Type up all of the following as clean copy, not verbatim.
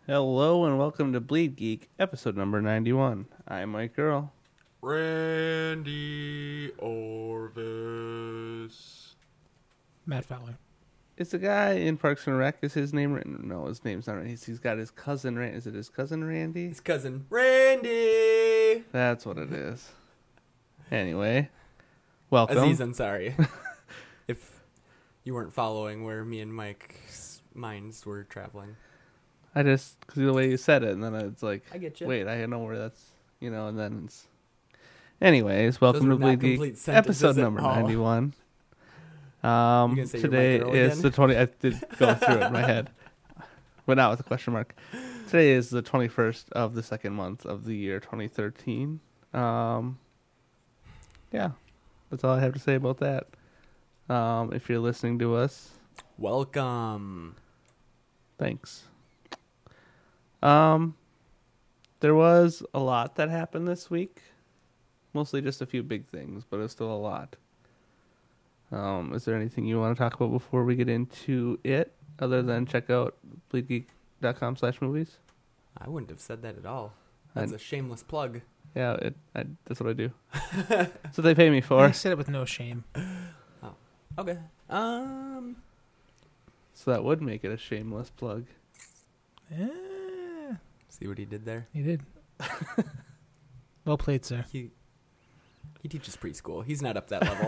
Hello and welcome to Bleed Geek, episode number 91. I'm Mike Earl. Randy Orvis. Matt Fowler. Is the guy in Parks and Rec, is his name written? No, his name's not right. He's got his cousin, right? Is it his cousin Randy? His cousin Randy. That's what it is. Anyway, welcome. Aziz Ansari. If you weren't following where me and Mike's minds were traveling. I just, because the way you said it, and then it's like, I get you. wait, I know where that's, and then it's... Anyways, welcome Those to were not Bleed complete Geek, sentences episode at number all. 91. gonna say Today you're Mike Earl is again? the 20... I did go through it in my head, but not with a question mark. Today is the 21st of the second month of the year 2013. Yeah, that's all I have to say about that. If you're listening to us, Welcome. thanks. There was a lot that happened this week. Mostly just a few big things, but it's still a lot. Is there anything you want to talk about before we get into it, other than check out bleedgeek.com/movies? I wouldn't have said that at all. That's a shameless plug. Yeah, that's what I do. That's what they pay me I for. said it with no shame. Okay. So that would make it a shameless plug. Yeah, See what he did there? you did. Well played, sir. He teaches preschool. He's not up that level.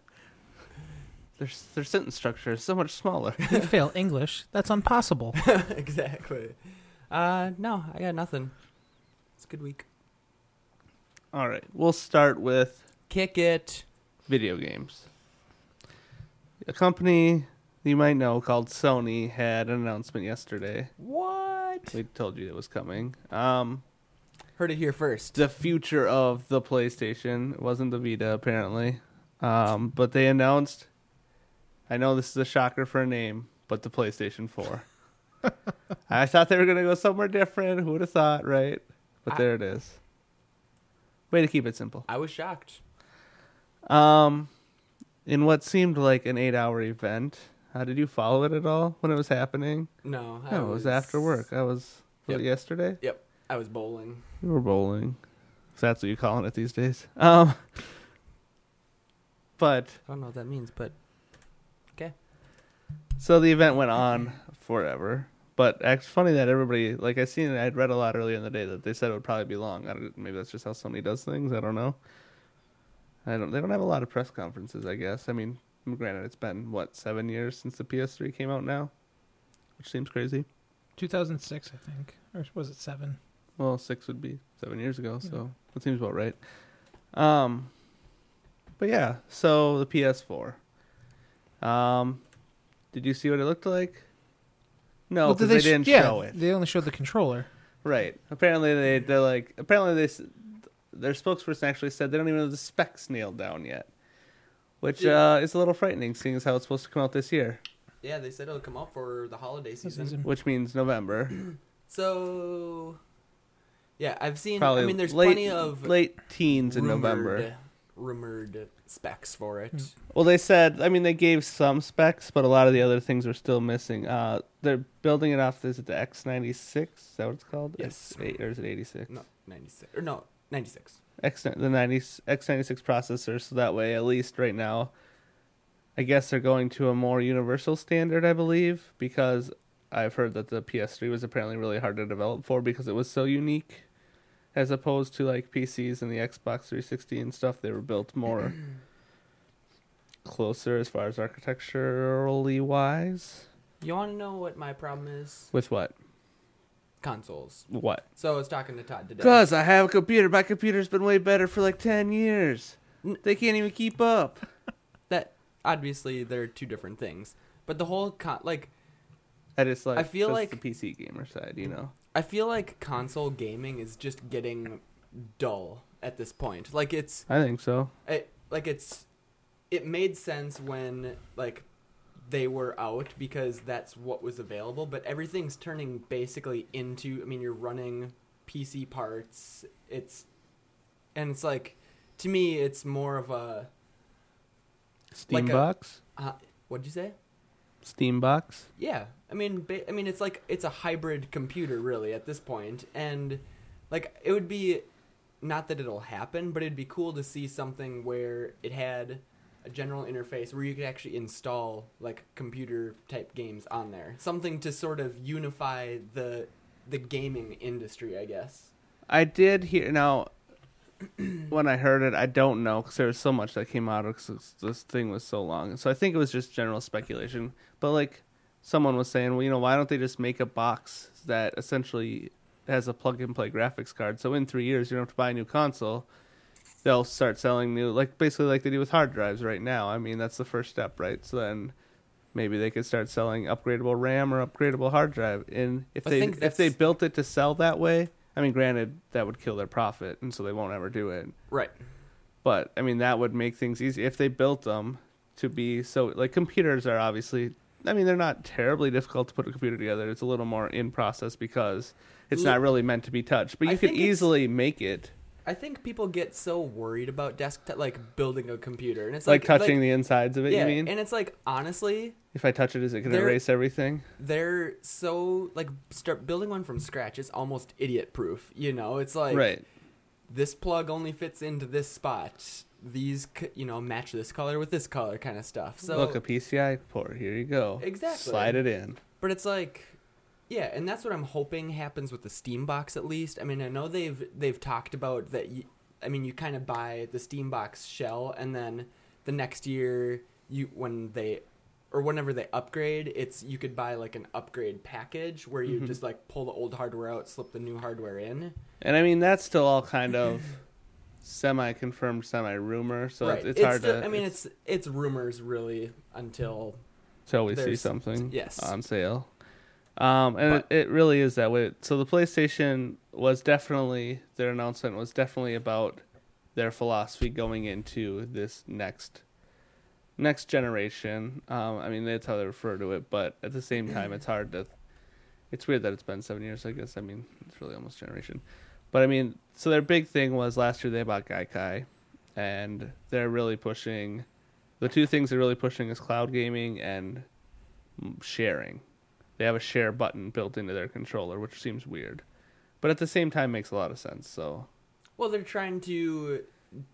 Their sentence structure is so much smaller. You fail English. That's impossible. Exactly. No, I got nothing. It's a good week. All right, we'll start with Kick it. video games. A company you might know called Sony had an announcement yesterday. What? We told you it was coming. Heard it here first. The future of the PlayStation. It wasn't the Vita, apparently. But they announced, I know this is a shocker for a name, but the PlayStation 4. I thought they were going to go somewhere different. Who would have thought, right? But there it is. Way to keep it simple. I was shocked. In what seemed like an 8-hour event, did you follow it at all when it was happening? No, No, it was after work. Was Yep. it yesterday? Yep, I was bowling. You were bowling. If that's what you're calling it these days. But I don't know what that means, but so the event went on forever. But it's funny that everybody, like I'd read a lot earlier in the day that they said it would probably be long. Maybe that's just how Sony does things. I don't know. They don't have a lot of press conferences, I guess. I mean, granted, it's been, 7 years since the PS3 came out now? Which seems crazy. 2006, I think. Or was it 7? Well, 6 would be 7 years ago, so that seems about right. But yeah, so the PS4. Did you see what it looked like? No, because they didn't show it. They only showed the controller. Right. Apparently their spokesperson actually said they don't even have the specs nailed down yet, which is a little frightening, seeing as how it's supposed to come out this year, yeah, they said it'll come out for the holiday season. which means November. So, yeah, I've seen. Probably I mean, there's late, plenty of late teens in November. rumored specs for it. Well, they said, they gave some specs, but a lot of the other things are still missing. They're building it off, is it the X96? Is that what it's called? Yes. Or is it 86? No, 96 or no 96. X96 processor, so that way, at least right now, I guess they're going to a more universal standard, I believe, because I've heard that the PS3 was apparently really hard to develop for because it was so unique, as opposed to like PCs and the Xbox 360 and stuff. They were built more closer as far as architecturally wise. You want to know what my problem is? With what? Consoles. What? So I was talking to Todd today. Because I have a computer. My computer's been way better for like 10 years. They can't even keep up. That obviously they're two different things, but the whole I just like. I feel just like the PC gamer side, I feel like console gaming is just getting dull at this point. Like I think so. it made sense when they were out because that's what was available, but everything's turning basically into, you're running PC parts. It's like, to me, it's more of a Steam like box? what'd you say? Steam box. Yeah, I mean, it's like it's a hybrid computer really at this point, and like it would be, not that it'll happen, but it'd be cool to see something where it had a general interface where you could actually install like computer type games on there, something to sort of unify the gaming industry, I guess. I did hear now. When I heard it, I don't know because there was so much that came out because this thing was so long. So I think it was just general speculation. But like someone was saying, well, you know, why don't they just make a box that essentially has a plug-and-play graphics card? So in 3 years, you don't have to buy a new console. They'll start selling new, like basically like they do with hard drives right now. I mean, that's the first step, right? So then maybe they could start selling upgradable RAM or upgradable hard drive. And if they built it to sell that way. I mean, granted, that would kill their profit, and so they won't ever do it. Right. But, I mean, that would make things easy. If they built them to be so... Like, computers are obviously... I mean, they're not terribly difficult to put a computer together. It's a little more in process because it's not really meant to be touched. But you could easily make it. I think people get so worried about desktop, like, building a computer. And it's like touching the insides of it, you mean? And it's like, honestly... If I touch it, is it going to erase everything? They're so, like, start building one from scratch. It's almost idiot-proof, you know? It's like, right. This plug only fits into this spot. These, you know, match this color with this color kind of stuff. So look, a PCI port. Here you go. Exactly. Slide it in. But it's like... Yeah, and that's what I'm hoping happens with the Steam Box at least. I mean, I know they've talked about that. You kind of buy the Steam Box shell, and then the next year, whenever they upgrade, you could buy like an upgrade package where you just like pull the old hardware out, slip the new hardware in. And I mean, that's still all kind of semi-confirmed, semi-rumor, so right. it's hard to... I mean, it's rumors really until we see something yes. on sale. It really is that way. So the PlayStation was definitely, their announcement was definitely about their philosophy going into this next generation. I mean, that's how they refer to it, but at the same time, it's weird that it's been 7 years, I guess. I mean, it's really almost a generation. But I mean, so their big thing was last year they bought Gaikai, and they're really pushing, the two things they're really pushing is cloud gaming and sharing. They have a share button built into their controller, which seems weird, but at the same time makes a lot of sense. So, well, they're trying to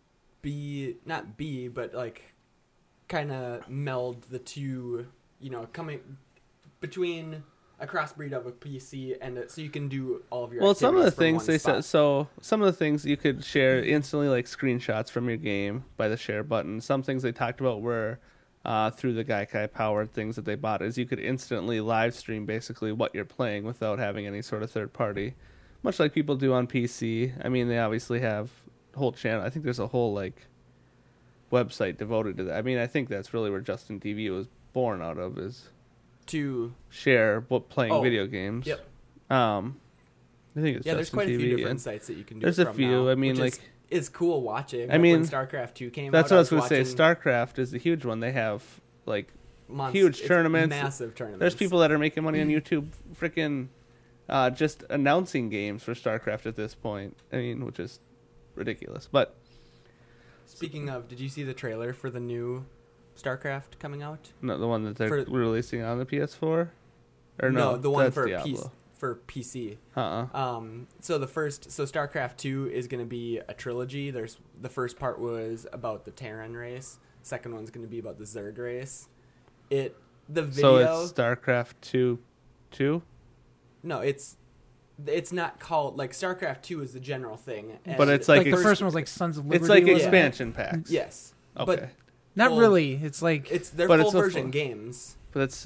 but like kind of meld the two, you know, coming between a crossbreed of a PC and so you can do all of your. Well, some of the things they said. So some of the things you could share instantly, like screenshots from your game by the share button. Some things they talked about were. Through the Gaikai powered things that they bought is you could instantly live stream basically what you're playing without having any sort of third party, much like people do on PC. I mean, they obviously have a whole channel. I think there's a whole like website devoted to that. I mean, I think that's really where Justin TV was born out of, is to share playing video games. Yep. I think it's there's quite a few different sites that you can do. There's a few. Now, I mean, like. It's cool watching. I mean, when StarCraft 2 came out. That's what I was going to say. StarCraft is the huge one. They have like huge tournaments, massive tournaments. There's people that are making money on YouTube, freaking just announcing games for StarCraft at this point. I mean, which is ridiculous. But speaking of, did you see the trailer for the new StarCraft coming out? No, the one that they're releasing on the PS4, or no, the one for Diablo. For PC. So StarCraft 2 is going to be a trilogy. There's the first part was about the Terran race. Second one's going to be about the Zerg race. The video. So it's StarCraft 2. No, it's not called like StarCraft 2 is the general thing. But it's like the first one was like Sons of Liberty. It's like expansion packs. Yes. Okay. But not really. It's like they're full version games. But it's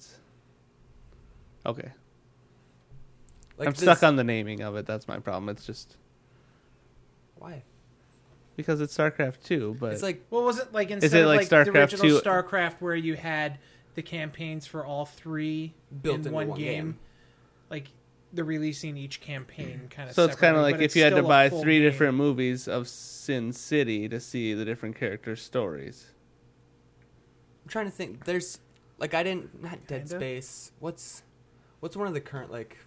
okay. Like I'm stuck on the naming of it. That's my problem. It's just why? Because it's StarCraft 2, but it's like what was it like instead of like StarCraft the original 2? StarCraft where you had the campaigns for all three built in one game, like they're releasing each campaign kind of. So it's kind of like if you had to buy 3 game. different movies of Sin City to see the different characters' stories. I'm trying to think. There's like not Dead Space. What's one of the current like.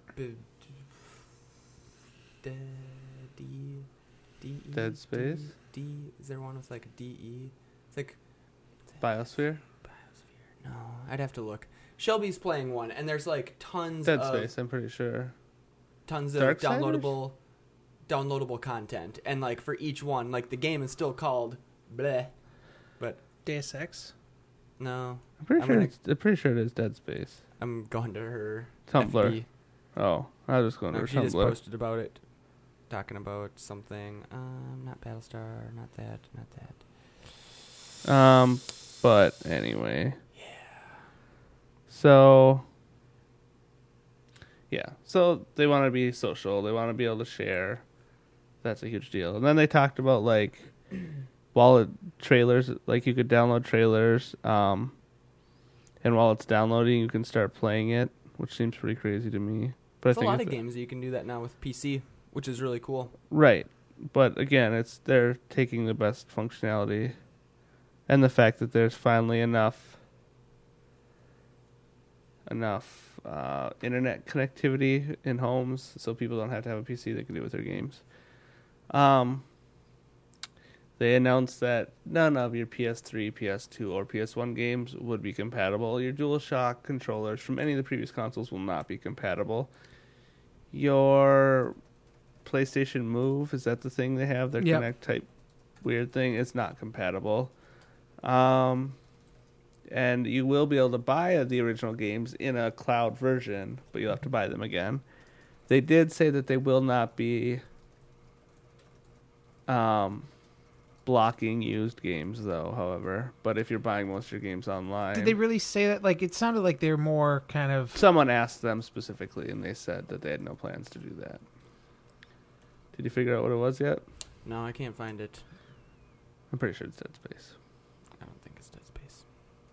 Dead Space? Is there one with like a DE? It's like Biosphere? No, I'd have to look. Shelby's playing one, and there's like tons Dead of Space, I'm pretty sure. tons of Darksiders? downloadable content, and like for each one, like the game is still called bleh, but Deus Ex. no, I'm pretty sure. gonna- I'm pretty sure it is Dead Space. I'm going to her Tumblr. FB. Oh, I was just going to No, her she just Tumblr. posted about it, talking about something. Not Battlestar, not that, not that. But anyway. Yeah. So. Yeah. So they want to be social. They want to be able to share. That's a huge deal. And then they talked about like wallet trailers. Like you could download trailers. And while it's downloading, you can start playing it, which seems pretty crazy to me. But There's I a think lot of games that you can do that now with PC, which is really cool. Right. But again, they're taking the best functionality and the fact that there's finally enough internet connectivity in homes so people don't have to have a PC they can do with their games. They announced that none of your PS3, PS2, or PS1 games would be compatible. Your DualShock controllers from any of the previous consoles will not be compatible. Your PlayStation Move, is that the thing they have? Their Yep. Connect type weird thing? It's not compatible. And you will be able to buy the original games in a cloud version, but you'll have to buy them again. They did say that they will not be blocking used games, though, however. But if you're buying most of your games online... Did they really say that? Like, it sounded like they're more kind of... Someone asked them specifically, and they said that they had no plans to do that. Did you figure out what it was yet? No, I can't find it. I'm pretty sure it's Dead Space. I don't think it's Dead Space.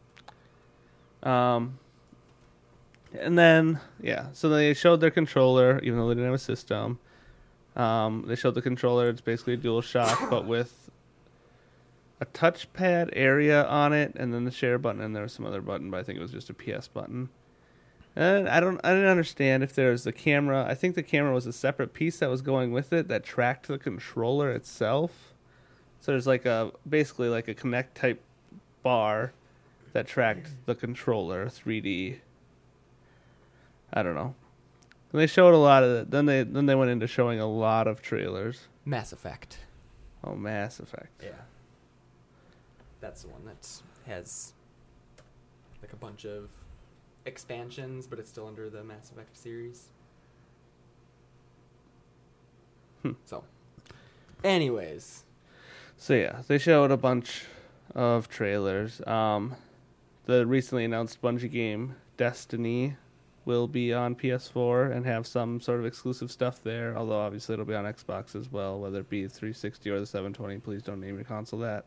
And then, yeah, so they showed their controller, even though they didn't have a system. They showed the controller. It's basically a DualShock, but with a touchpad area on it, and then the share button, and there was some other button, but I think it was just a PS button. And I didn't understand if there's the camera. I think the camera was a separate piece that was going with it that tracked the controller itself. So there's basically like a Kinect type bar that tracked the controller 3D. I don't know. And they showed a lot of it. Then they went into showing a lot of trailers. Mass Effect. Oh, Mass Effect. Yeah. That's the one that has like a bunch of expansions, but it's still under the Mass Effect series. So, anyways. So yeah, they showed a bunch of trailers. The recently announced Bungie game, Destiny, will be on PS4 and have some sort of exclusive stuff there, although obviously it'll be on Xbox as well, whether it be 360 or the 720. Please don't name your console that.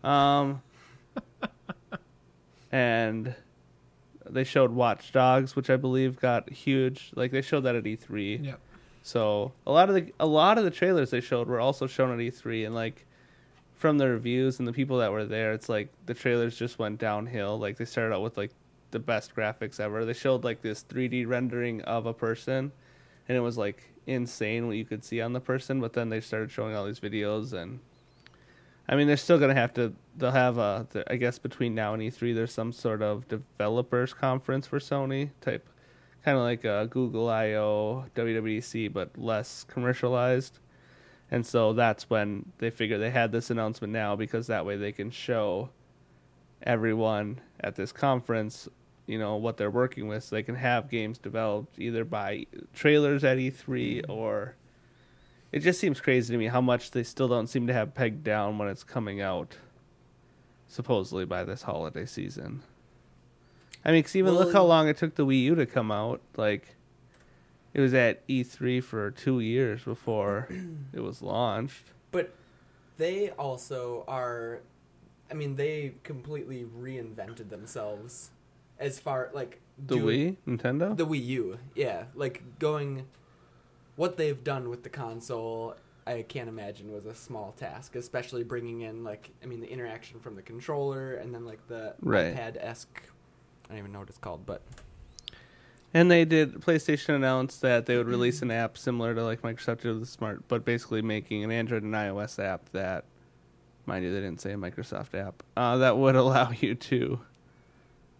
And they showed Watch Dogs, which I believe got huge. Like, they showed that at E3. Yep. So a lot of the trailers they showed were also shown at E3, and like from the reviews and the people that were there, it's like the trailers just went downhill. Like, they started out with like the best graphics ever. They showed like this 3D rendering of a person, and it was like insane what you could see on the person. But then they started showing all these videos, and I mean, they're still gonna have to. They'll have I guess between now and E3, there's some sort of developers conference for Sony type, kind of like a Google I/O, WWDC, but less commercialized. And so that's when they figure they had this announcement now, because that way they can show everyone at this conference, you know, what they're working with, so they can have games developed either by trailers at E3 or... It just seems crazy to me how much they still don't seem to have pegged down when it's coming out, supposedly by this holiday season. I mean, 'cause even look how long it took the Wii U to come out. Like, it was at E3 for 2 years before it was launched. But they also are, I mean, they completely reinvented themselves as far, like... The Wii? Nintendo? The Wii U, yeah. Like, what they've done with the console, I can't imagine was a small task, especially bringing in, like, I mean, the interaction from the controller and then, like, the Right. iPad-esque, I don't even know what it's called, but... And PlayStation announced that they would release an app similar to like Microsoft did with the Smart, but basically making an Android and iOS app that, mind you, they didn't say a Microsoft app, that would allow you to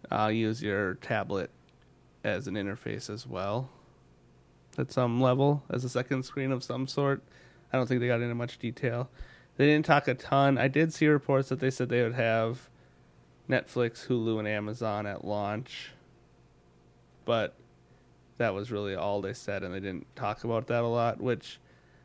use your tablet as an interface as well at some level, as a second screen of some sort. I don't think they got into much detail. They didn't talk a ton. I did see reports that they said they would have Netflix, Hulu, and Amazon at launch, but that was really all they said, and they didn't talk about that a lot, which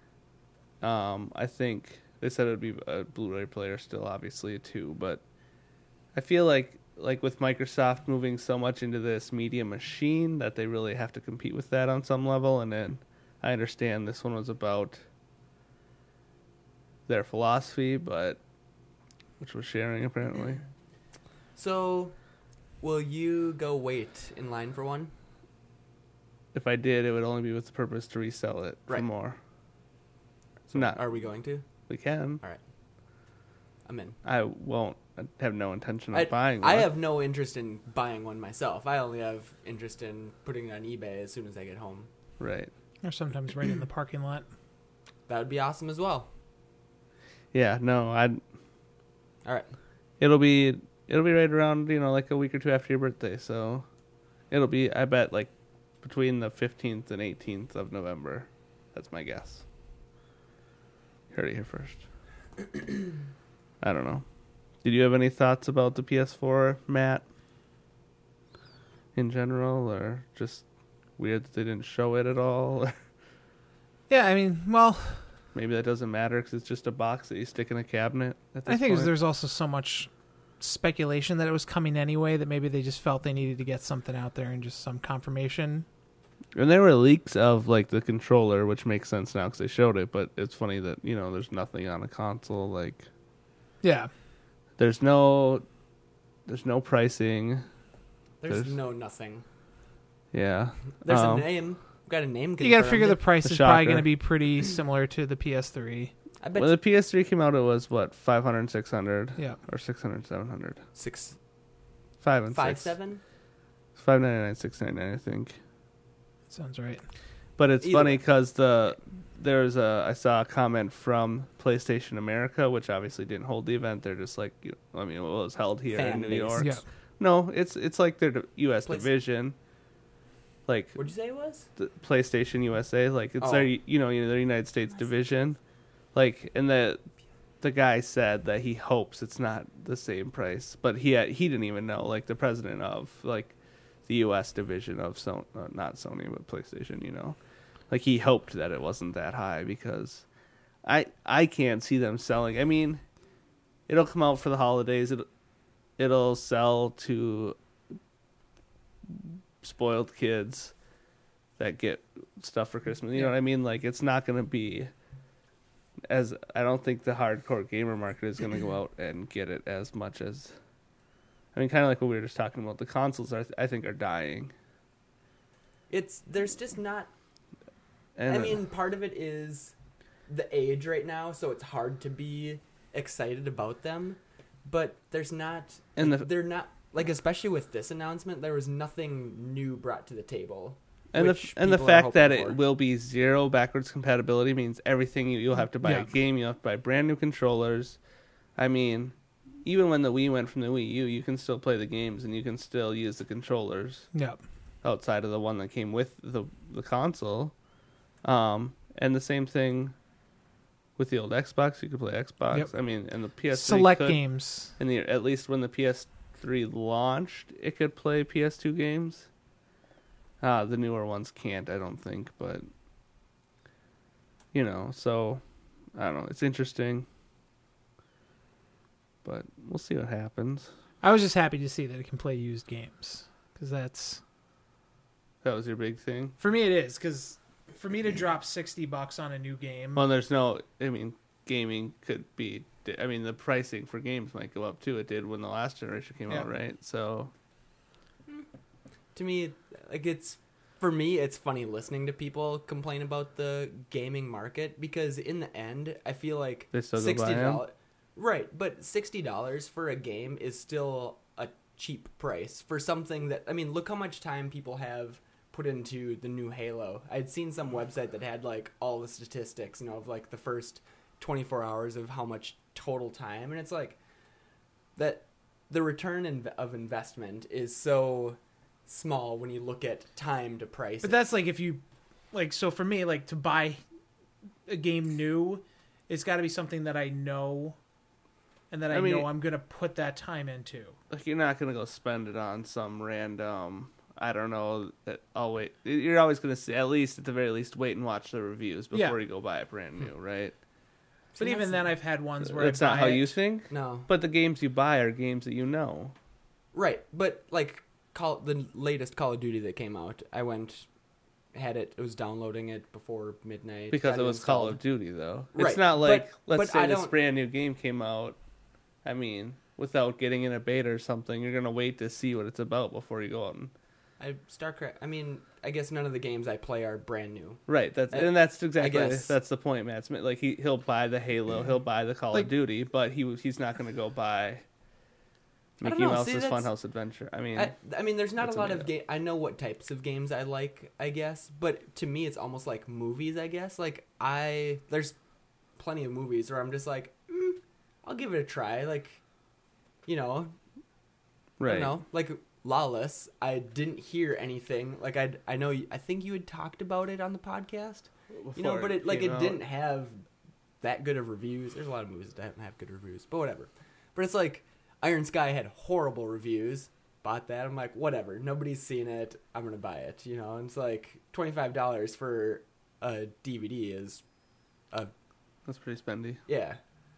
I think they said it would be a Blu-ray player still, obviously, too, but I feel like with Microsoft moving so much into this media machine that they really have to compete with that on some level, and then I understand this one was about their philosophy, but which was sharing apparently. So, will you go wait in line for one? If I did, it would only be with the purpose to resell it for Right. more. So Not. Are we going to? We can. All right. I'm in. I won't. I have no intention of buying one. I have no interest in buying one myself. I only have interest in putting it on eBay as soon as I get home. Right. Or sometimes right in the parking lot. That would be awesome as well. Yeah. No. All right. It'll be right around like a week or two after your birthday. So it'll be, I bet, like between the 15th and 18th of November. That's my guess. You heard it here first. I don't know. Did you have any thoughts about the PS4, Matt? In general, or just weird that they didn't show it at all? Yeah, I mean, well, Maybe that doesn't matter because it's just a box that you stick in a cabinet. At this I think point. there's also so much speculation that it was coming anyway that maybe they just felt they needed to get something out there and just some confirmation. And there were leaks of like the controller, which makes sense now because they showed it. But it's funny that there's nothing on a console. Like Yeah. there's no pricing. There's There's- no nothing. Yeah. There's a name. We've got a name. You got to figure the confirmed. price A is probably shocker. going to be pretty similar to the PS3. I bet When the PS3 came out, it was what 500, 600, Yeah. or 600, 700, 6, 5 and 5, 6, 7. $5.99, $6.99, I think. Sounds right. But it's Either funny way. because I saw a comment from PlayStation America, which obviously didn't hold the event. They're just like, it was held here Fan in New base. York. Yeah. No, it's like their U.S. Place- division, like What'd you say it was? the PlayStation USA. Like it's Oh. their their United States division. Like, and the guy said that he hopes it's not the same price, but he didn't even know. Like the president of like the U.S. division of not Sony but PlayStation. Like he hoped that it wasn't that high because I can't see them selling. I mean, it'll come out for the holidays. It'll sell to spoiled kids that get stuff for Christmas. You know what I mean? Like it's not going to be as I don't think the hardcore gamer market is going to go out and get it as much as. I mean, kind of like what we were just talking about. The consoles I think are dying. There's just not. And I mean, part of it is the age right now, so it's hard to be excited about them. But there's not. And they're not like, especially with this announcement, there was nothing new brought to the table. And which the people are fact that hoping it for. will be zero backwards compatibility means everything you'll have to buy Yeah. a game, you'll have to buy brand new controllers. I mean, even when the Wii went from the Wii U, you can still play the games and you can still use the controllers Yeah. outside of the one that came with the console. And the same thing with the old Xbox, you could play Xbox. Yep. I mean, and the PS3 Select could, games. and at least when the PS3 launched, it could play PS2 games. The newer ones can't, I don't think, but so I don't know. It's interesting, but we'll see what happens. I was just happy to see that it can play used games because that's That was your big thing. for me. It is because for me to drop $60 on a new game. Well, there's no. I mean, gaming could be. I mean, the pricing for games might go up too. It did when the last generation came out, Yeah. right? So To me, like for me, it's funny listening to people complain about the gaming market because in the end, I feel like They still go buy 'em? $60. Right, but $60 for a game is still a cheap price for something that, I mean, look how much time people have put into the new Halo. I'd seen some website that had like all the statistics, of like the first 24 hours of how much total time, and it's like that the return of investment is so small when you look at time to price. But that's like if you, like, so for me, like to buy a game new, it's got to be something that I know, and that I know I'm gonna put that time into. Like you're not gonna go spend it on some random. I don't know. I'll wait. You're always gonna see, at least at the very least, wait and watch the reviews before you go buy it brand new, right? But even then, I've had ones where it's I buy not how it. you think. No, But the games you buy are games that you know. right? But like the latest Call of Duty that came out, I went, had it. It was downloading it before midnight Because got it was installed. Call of Duty, though. Right, It's not like, but let's I say this don't- brand new game came out. I mean, without getting in a beta or something, you're gonna wait to see what it's about before you go out and. StarCraft. I mean, I guess none of the games I play are brand new. Right, that's exactly guess- that's the point, Matt. Like he'll buy the Halo, he'll buy the Call Like- of Duty, but he's not going to go buy I don't Mickey know. Mouse's See, that's- Funhouse Adventure. I mean, I mean, there's not a that's lot a of game. I know what types of games I like, I guess, but to me, it's almost like movies. I guess like there's plenty of movies where I'm just like, I'll give it a try. Like, I don't right? know, like Lawless. I didn't hear anything. Like I know. I think you had talked about it on the podcast. Before But it came out. didn't have that good of reviews. There's a lot of movies that don't have good reviews, but whatever. But it's like Iron Sky had horrible reviews. Bought that. I'm like, whatever. Nobody's seen it. I'm gonna buy it. And it's like $25 for a DVD is, That's pretty spendy. yeah.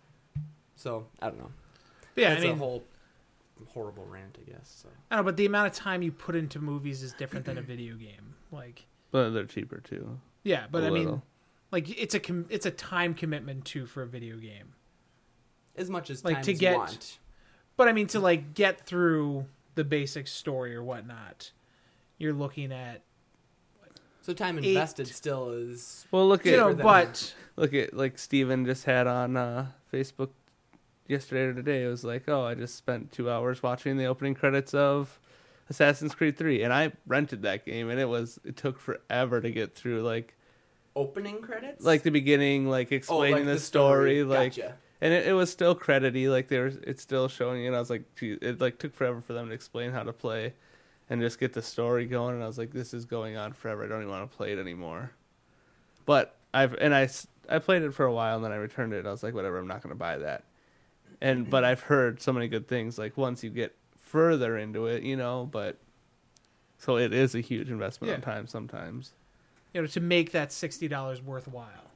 So I don't know. Yeah, That's I mean, a whole horrible rant, I guess. So. I don't know, but the amount of time you put into movies is different than a video game. Like, But they're cheaper too. yeah, but A I mean, little. like it's a time commitment too for a video game. As much as Like, time to as get- you want. But I mean, to like get through the basic story or whatnot, you're looking at So time invested still is. Well, look at Cheaper than- look at like Steven just had on Facebook yesterday or today. It was like, oh, I just spent 2 hours watching the opening credits of Assassin's Creed 3, and I rented that game, and it took forever to get through Opening credits? like the beginning, like explaining like the story, like, Gotcha. and it was still credity, like it's still showing you. And I was like, gee, it like took forever for them to explain how to play, and just get the story going. And I was like, this is going on forever. I don't even want to play it anymore. But I played it for a while, and then I returned it. I was like, whatever, I'm not going to buy that. But I've heard so many good things. Like once you get further into it, but so it is a huge investment on time sometimes. to make that $60 worthwhile.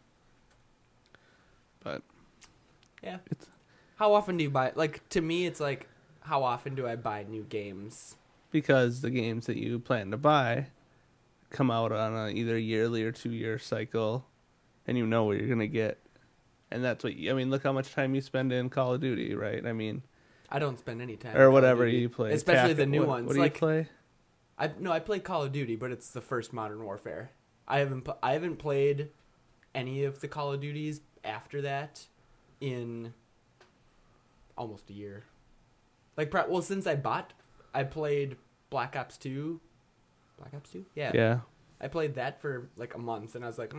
But Yeah. How often do you buy? Like, to me, it's like, how often do I buy new games? because the games that you plan to buy come out on a either yearly or 2-year cycle, and you know what you're gonna get, and that's what look how much time you spend in Call of Duty, right? I mean, I don't spend any time. or in Call whatever of Duty. you play, especially the new ones. What do like, you play? I play Call of Duty, but it's the first Modern Warfare. I haven't played any of the Call of Duties after that in almost a year. Like, since I played Black Ops 2. Black Ops 2? Yeah. I played that for like a month, and I was like,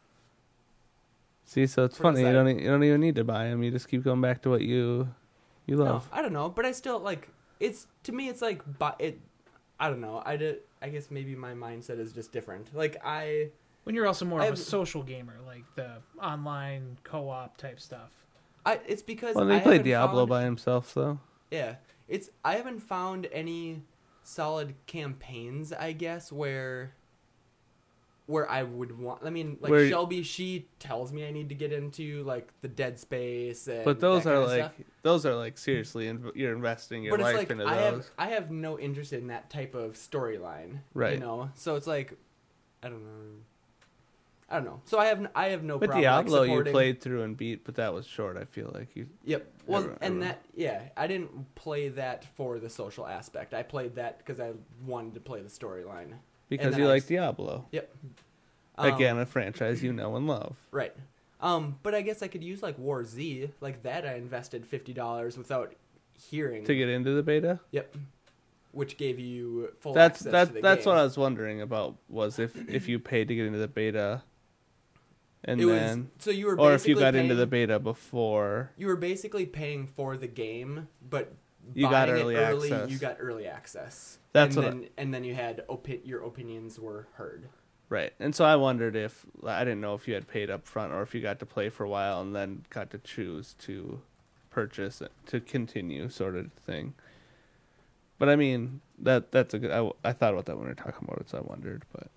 See, so it's What is funny. You that? don't even need to buy them. You just keep going back to what you no, love. I don't know, but I still like. It's to me, it's like, I don't know. I guess maybe my mindset is just different. Like When you're also more of a I've- social gamer, like the online co-op type stuff. it's because Well, I they played haven't Diablo found- by himself, though. Yeah, I haven't found any solid campaigns, I guess, where I would want. I mean, like Where- Shelby, she tells me I need to get into like the Dead Space, and But those that are kinda like stuff. Seriously, you're investing your But it's life like into I those. have no interest in that type of storyline, Right. So it's like, I don't know. So I have no But problem. Diablo like, you supporting- played through and beat, but that was short. I feel like you. Yep. Well, Ever- and ever. I didn't play that for the social aspect. I played that because I wanted to play the storyline. Because then you I like just- Diablo. Yep. Again, a franchise you know and love. Right. But I guess I could use like War Z, like that. I invested $50 without hearing. To get into the beta? Yep. Which gave you full That's access to the that's game. what I was wondering about, was if you paid to get into the beta and It then was so you were or if you basically got into paying- the beta before. You were basically paying for the game, but you got early access. You got early access. That's and then you had your opinions were heard. Right. And so I wondered if, I didn't know if you had paid up front or if you got to play for a while and then got to choose to purchase it, to continue sort of thing. But I mean, that's a good, I thought about that when we were talking about it, so I wondered, but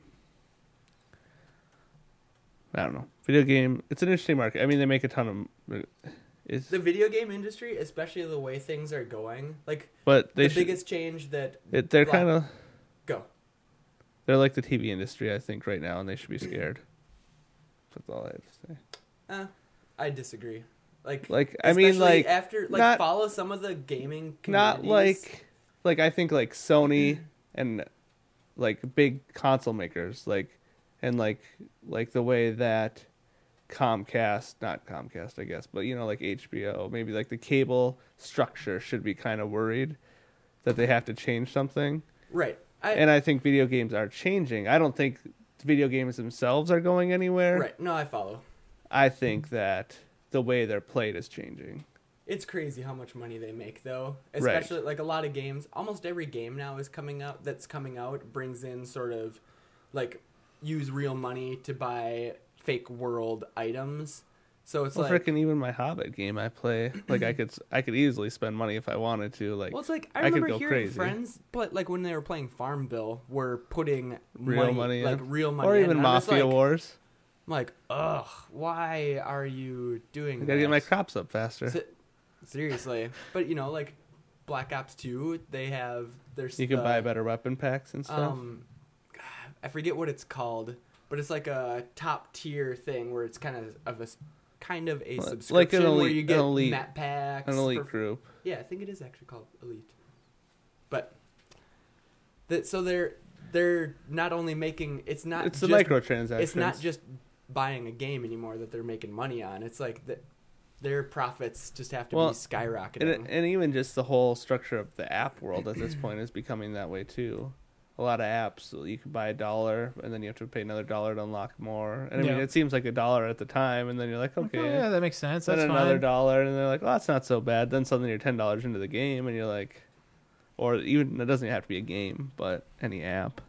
I don't know. Video game, it's an interesting market. I mean, they make a ton of, the video game industry, especially the way things are going, but the biggest change that they're kind of, go. They're like the TV industry, I think, right now, and they should be scared. That's all I have to say. I disagree. I mean, after not, follow some of the gaming communities. Not I think Sony and big console makers, and the way that Comcast, not Comcast, I guess, but HBO, maybe the cable structure should be kind of worried that they have to change something. Right. And I think video games are changing. I don't think video games themselves are going anywhere. Right. No, I follow. I think that the way they're played is changing. It's crazy how much money they make, though. Especially, right. A lot of games. Almost every game now that's coming out brings in sort of, use real money to buy fake world items. So it's freaking even my Hobbit game I play, I could easily spend money if I wanted to. Well, it's I remember hearing crazy. Friends, but when they were playing Farmville, were putting real money in. real money, or in. even Mafia Wars. I'm like, ugh, why are you doing that? I gotta get my crops up faster. Seriously, but Black Ops 2, they have you can buy better weapon packs and stuff. I forget what it's called, but it's a top tier thing where it's kind of a subscription like an elite, where you get elite, map packs. An elite group. Yeah, I think it is actually called Elite. But so they're not only making it's the microtransactions. It's not just buying a game anymore that they're making money on. It's their profits just have to be skyrocketing. And even just the whole structure of the app world at this point is becoming that way too. A lot of apps, you can buy $1 and then you have to pay another $1 to unlock more. And I mean, it seems like $1 at the time, and then you're like, okay, yeah, that makes sense. That's then fine. another $1, and they're like, well, that's not so bad. Then suddenly you're $10 into the game, and you're like, or even it doesn't even have to be a game, but any app.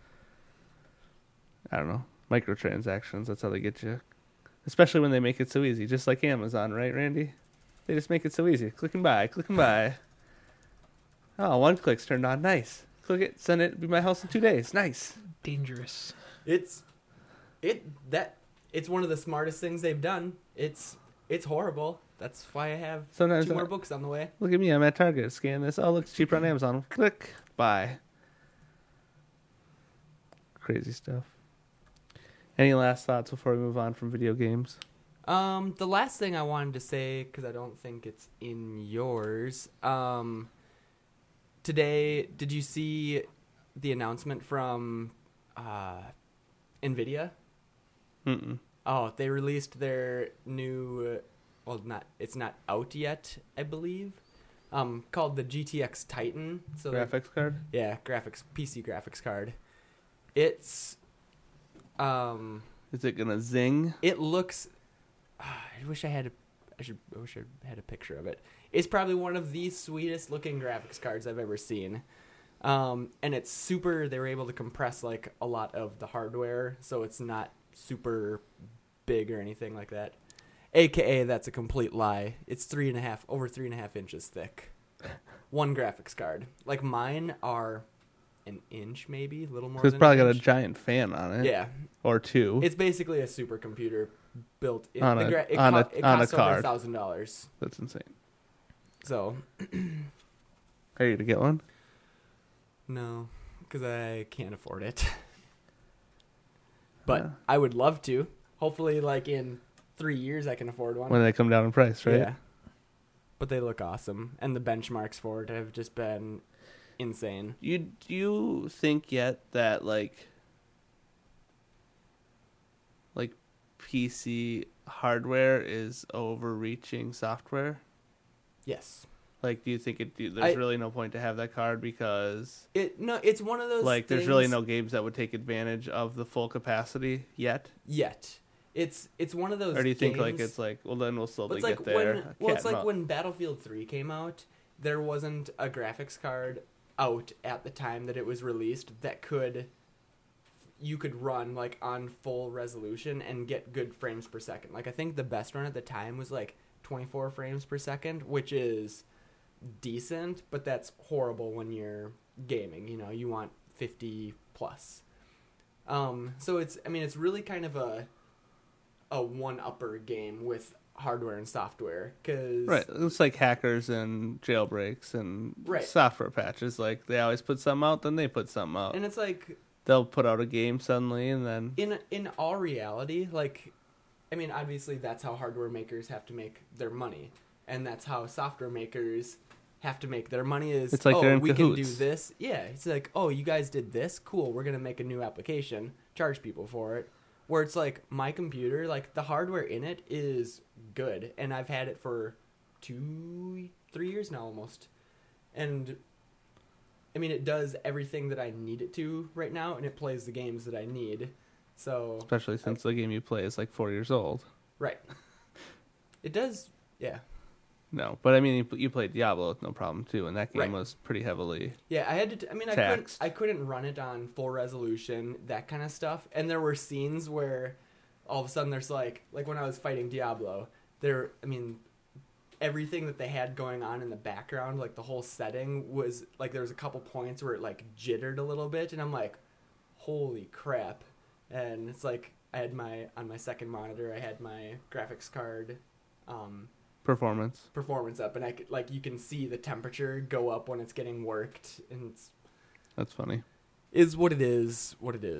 I don't know, microtransactions. That's how they get you, especially when they make it so easy, just like Amazon, right, Randy? They just make it so easy. Click and buy, click and buy. Oh, one click's turned on. Nice. Click it, send it, be my house in 2 days. Nice. Dangerous. It's one of the smartest things they've done. It's horrible. That's why I have Sometimes 2 more books on the way. Look at me, I'm at Target. Scan this. Oh, looks cheaper on Amazon. Click, buy. Crazy stuff. Any last thoughts before we move on from video games? The last thing I wanted to say, because I don't think it's in yours. Today, did you see the announcement from NVIDIA? Mm-mm. Oh, they released their new, it's not out yet, I believe, called the GTX Titan. So graphics card? Yeah, PC graphics card. It's, is it gonna zing? It looks, I wish I had a picture of it. It's probably one of the sweetest looking graphics cards I've ever seen. And it's super, they were able to compress a lot of the hardware, so it's not super big or anything like that. AKA, that's a complete lie. It's over 3.5 inches thick. One graphics card. Mine are an inch maybe, a little more than it's probably an got inch. A giant fan on it. Yeah. Or 2. It's basically a supercomputer built in. On it card. costs over $1,000. That's insane. So, are you to get one? No, because I can't afford it. But I would love to. Hopefully, in 3 years, I can afford one. When they come down in price, right? Yeah. But they look awesome, and the benchmarks for it have just been insane. Do you think yet that PC hardware is overreaching software? Yes. Do you think there's really no point to have that card because it's one of those things, there's really no games that would take advantage of the full capacity yet? It's one of those Or do you think games, it's well then we'll slowly get there? It's when Battlefield 3 came out, there wasn't a graphics card out at the time that it was released that you could run like on full resolution and get good frames per second. Like I think the best run at the time was like 24 frames per second, which is decent, but that's horrible when you're gaming. You know, you want 50 plus. So it's really kind of a one-upper game with hardware and software, because right, it's like hackers and jailbreaks and software patches. Like they always put something out, then they put something out, and it's like they'll put out a game suddenly, and then in all reality, like, I mean, obviously that's how hardware makers have to make their money, and that's how software makers have to make their money. Is it's like they're in we cahoots. can do this. Yeah, it's like, oh, you guys did this, cool. We're gonna make a new application, charge people for it. Where it's like my computer, like the hardware in it is good, and I've had it for 2-3 years now almost, and I mean it does everything that I need it to right now, and it plays the games that I need. So especially since the game you play is like 4 years old. Right. It does, yeah. No, but I mean, you played Diablo with no problem too, and that game Right. was pretty heavily. Yeah, I had to. I mean, taxed. I couldn't run it on full resolution, that kind of stuff. And there were scenes where, all of a sudden, there's like when I was fighting Diablo, I mean, everything that they had going on in the background, like the whole setting was like there was a couple points where it like jittered a little bit, and I'm like, holy crap! And it's like I had on my second monitor, I had my graphics card. Performance up, and I could, like, you can see the temperature go up when it's getting worked, and that's funny. Is what it is.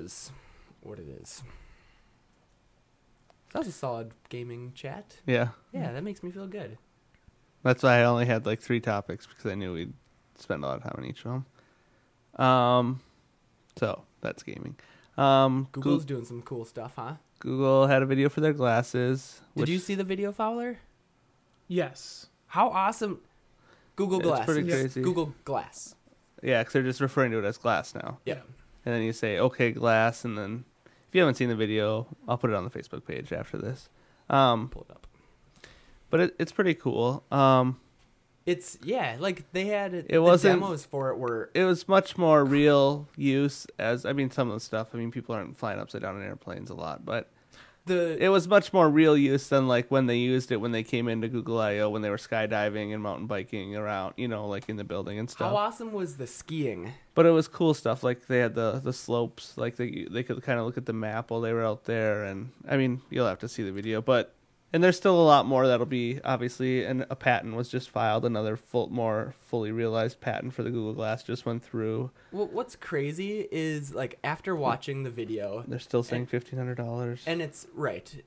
That was a solid gaming chat. Yeah, that makes me feel good. that's why I only had like 3 topics, because I knew we'd spend a lot of time on each of them. So that's gaming. Google's doing some cool stuff, huh? Google had a video for their glasses. Did you see the video, Fowler? Yes. How awesome! Google Glass. It's pretty crazy. Google Glass. Yeah, because they're just referring to it as Glass now. Yeah. And then you say, okay, Glass, and then if you haven't seen the video, I'll put it on the Facebook page after this. Pull it up. But it's pretty cool. It's, yeah, like they had it the wasn't, demos for it were... It was much more real use as, I mean, some of the stuff, I mean, people aren't flying upside down in airplanes a lot, but it was much more real use than like when they used it when they came into Google I/O, when they were skydiving and mountain biking around, you know, like in the building and stuff. How awesome was the skiing? But it was cool stuff. Like they had the slopes, like they could kind of look at the map while they were out there. And I mean, you'll have to see the video, and there's still a lot more that'll be, obviously, and a patent was just filed. Another more fully realized patent for the Google Glass just went through. Well, what's crazy is, like, after watching the video... They're still saying $1,500. And it's, right.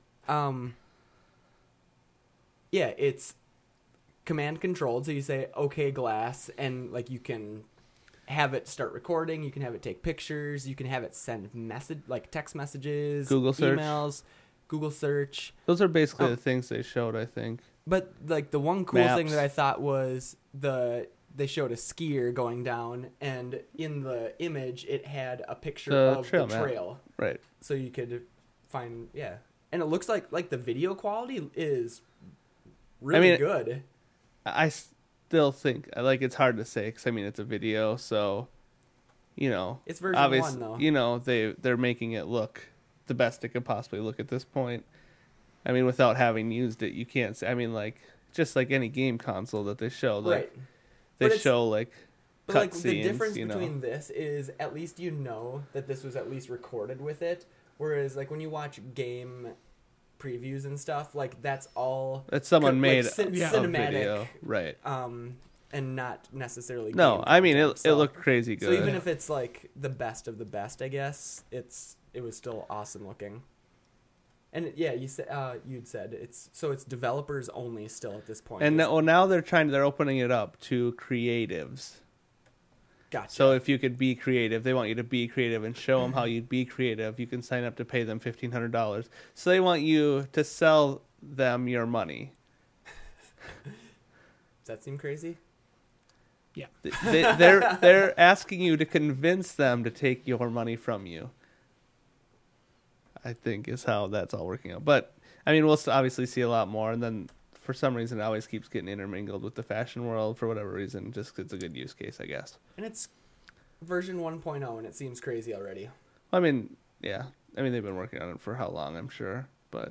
Yeah, it's command controlled, so you say, okay, Glass, and, like, you can have it start recording, you can have it take pictures, you can have it send text messages, Google search. emails... Google search. Those are basically the things they showed, I think. But like the one cool Maps. thing that I thought was they showed a skier going down, and in the image it had a picture of the trail. Right. So you could find, yeah. And it looks like the video quality is really good. I still think, like, it's hard to say because I mean it's a video, so you know, it's version 1 though. You know, they're making it look the best it could possibly look at this point. I mean, without having used it, you can't say. I mean, like, just like any game console that they show, like, right. they show like but cut like scenes, the difference you know. between this is at least you know that this was at least recorded with it, whereas like when you watch game previews and stuff, like that's all that someone made cinematic video, right? And not necessarily. No, I mean it looked crazy good. So even if it's like the best of the best, I guess it was still awesome looking. And yeah, you'd said it's developers only still at this point. And now they're opening it up to creatives. Gotcha. So if you could be creative, they want you to be creative and show them how you'd be creative. You can sign up to pay them $1,500. So they want you to sell them your money. Does that seem crazy? Yeah. They're asking you to convince them to take your money from you, I think is how that's all working out. But I mean, we'll obviously see a lot more, and then for some reason, it always keeps getting intermingled with the fashion world for whatever reason, just 'cause it's a good use case, I guess. And it's version 1.0, and it seems crazy already. I mean, yeah. I mean, they've been working on it for how long, I'm sure. But,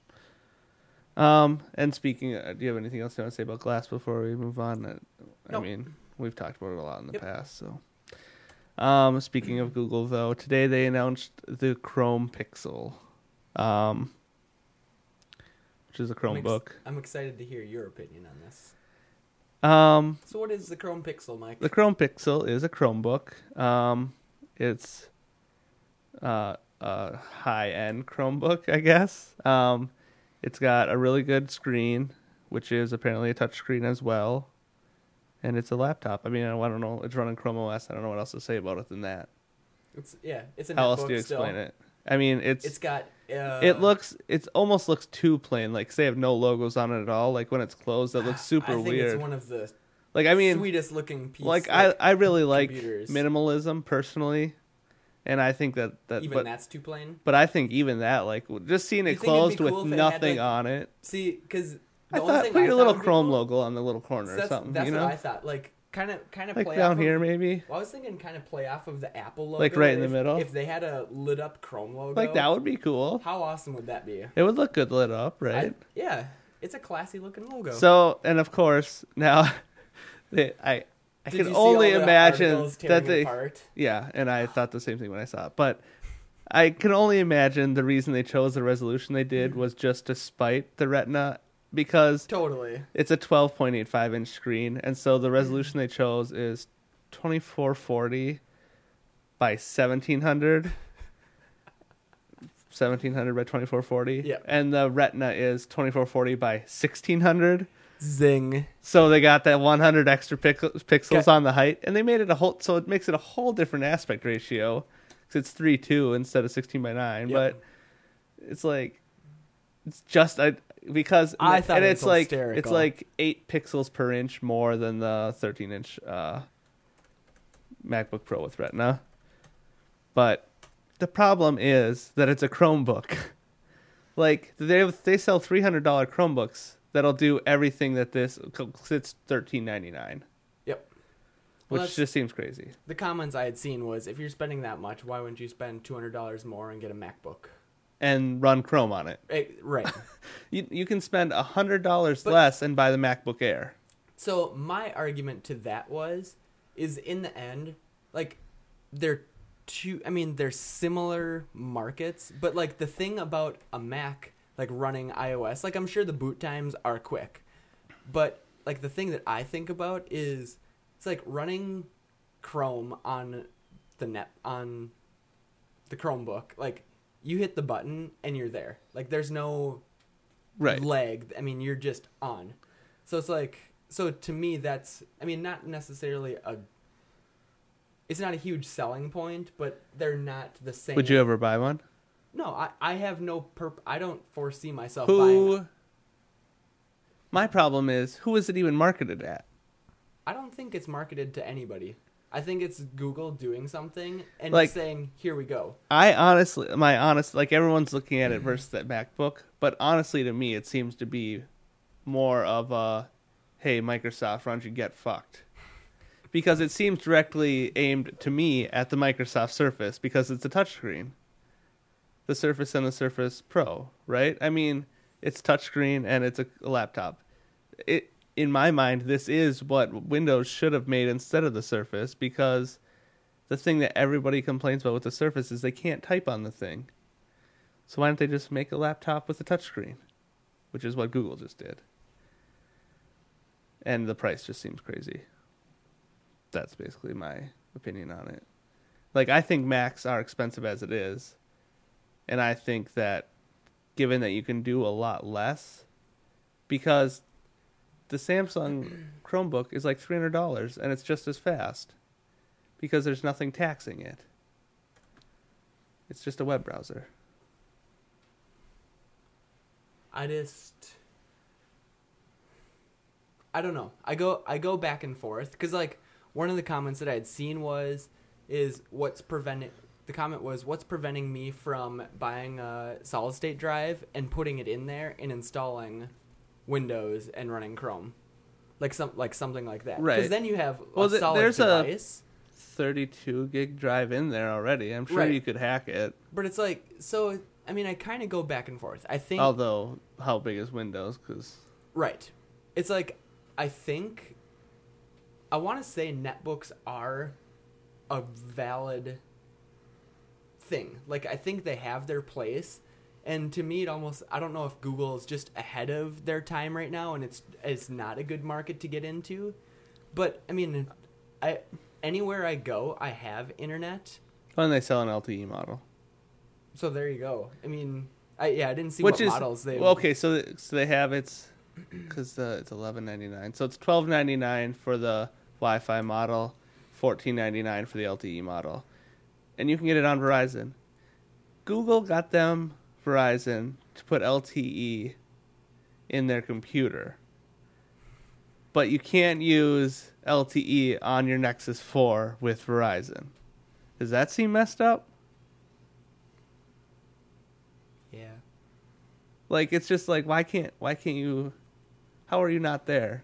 and speaking, do you have anything else you want to say about Glass before we move on? I mean, we've talked about it a lot in the past, so. Speaking of Google, though, today they announced the Chrome Pixel, which is a Chromebook. I'm excited to hear your opinion on this. So what is the Chrome Pixel, Mike? The Chrome Pixel is a Chromebook. It's a high-end Chromebook, I guess. It's got a really good screen, which is apparently a touch screen as well. And it's a laptop. I mean, I don't know. It's running Chrome OS. I don't know what else to say about it than that. It's a How netbook else do you explain still. it? I mean, It's got... it almost looks too plain. Like, they have no logos on it at all. Like, when it's closed, it looks super I think weird. it's one of the sweetest looking pieces. Like, I really like computers. minimalism, personally. And I think that that's too plain? But I think even that, like, just seeing it closed with nothing on it. See, because... I thought put your little Chrome logo on the little corner or something. That's you know? what I thought. Like kind of like play down off here of, maybe. Well, I was thinking kind of play off of the Apple logo, like right in the middle. If they had a lit up Chrome logo, like that would be cool. How awesome would that be? It would look good lit up, right? Yeah, it's a classy looking logo. So, and of course now, I can only imagine that they. Apart? Yeah, and I thought the same thing when I saw it, but. I can only imagine the reason they chose the resolution they did was just to spite the Retina, because totally it's a 12.85-inch screen, and so the resolution they chose is 2440 by 1700. 1700 by 2440. Yeah. And the Retina is 2440 by 1600. Zing. So they got that 100 extra pixels on the height, and they made it so it makes it a whole different aspect ratio. It's 3:2 instead of 16 by 9, but it's like it's just because I thought it's hysterical. It's like 8 pixels per inch more than the 13-inch MacBook Pro with Retina. But the problem is that it's a Chromebook. Like they sell $300 Chromebooks that'll do everything that this. It's $13.99. Which just seems crazy. The comments I had seen was, if you're spending that much, why wouldn't you spend $200 more and get a MacBook? And run Chrome on it. Right. you can spend $100 less and buy the MacBook Air. So my argument to that is in the end, like, they're similar markets, but, like, the thing about a Mac, like, running iOS, like, I'm sure the boot times are quick. But, like, the thing that I think about is... It's like running Chrome on the Chromebook. Like, you hit the button and you're there. Like, there's no lag. I mean, you're just on. So it's like, so to me, that's, I mean, not necessarily it's not a huge selling point, but they're not the same. Would you ever buy one? No, I have no I don't foresee myself buying it. My problem is, who is it even marketed at? I don't think it's marketed to anybody. I think it's Google doing something and like, just saying, here we go. Like, everyone's looking at it versus that MacBook, but honestly to me it seems to be more of a, hey, Microsoft, why don't you get fucked? Because it seems directly aimed to me at the Microsoft Surface, because it's a touchscreen. The Surface and the Surface Pro, right? I mean, it's touchscreen and it's a laptop. In my mind, this is what Windows should have made instead of the Surface, because the thing that everybody complains about with the Surface is they can't type on the thing. So why don't they just make a laptop with a touchscreen, which is what Google just did. And the price just seems crazy. That's basically my opinion on it. Like, I think Macs are expensive as it is, and I think that given that you can do a lot less, because the Samsung Chromebook is like $300 and it's just as fast because there's nothing taxing it. It's just a web browser. I don't know. I go back and forth because, like, one of the comments that I had seen what's preventing me from buying a solid state drive and putting it in there and installing Windows and running Chrome, like something like that. Right. Because then you have a solid there's device. 32 gig drive in there already. I'm sure you could hack it. But it's like, so, I mean, I kind of go back and forth. I think... Although, how big is Windows? Right. It's like, I want to say netbooks are a valid thing. Like, I think they have their place. And to me, it almost... I don't know if Google is just ahead of their time right now, and it's not a good market to get into. But, I mean, anywhere I go, I have internet. And they sell an LTE model. So there you go. I mean, I didn't see what models they... Well, okay, so they have it's $11.99. So it's $12.99 for the Wi-Fi model, $14.99 for the LTE model. And you can get it on Verizon. Google got them, Verizon, to put LTE in their computer. But you can't use LTE on your Nexus 4 with Verizon. Does that seem messed up? Yeah. Like, it's just like, why can't you... How are you not there?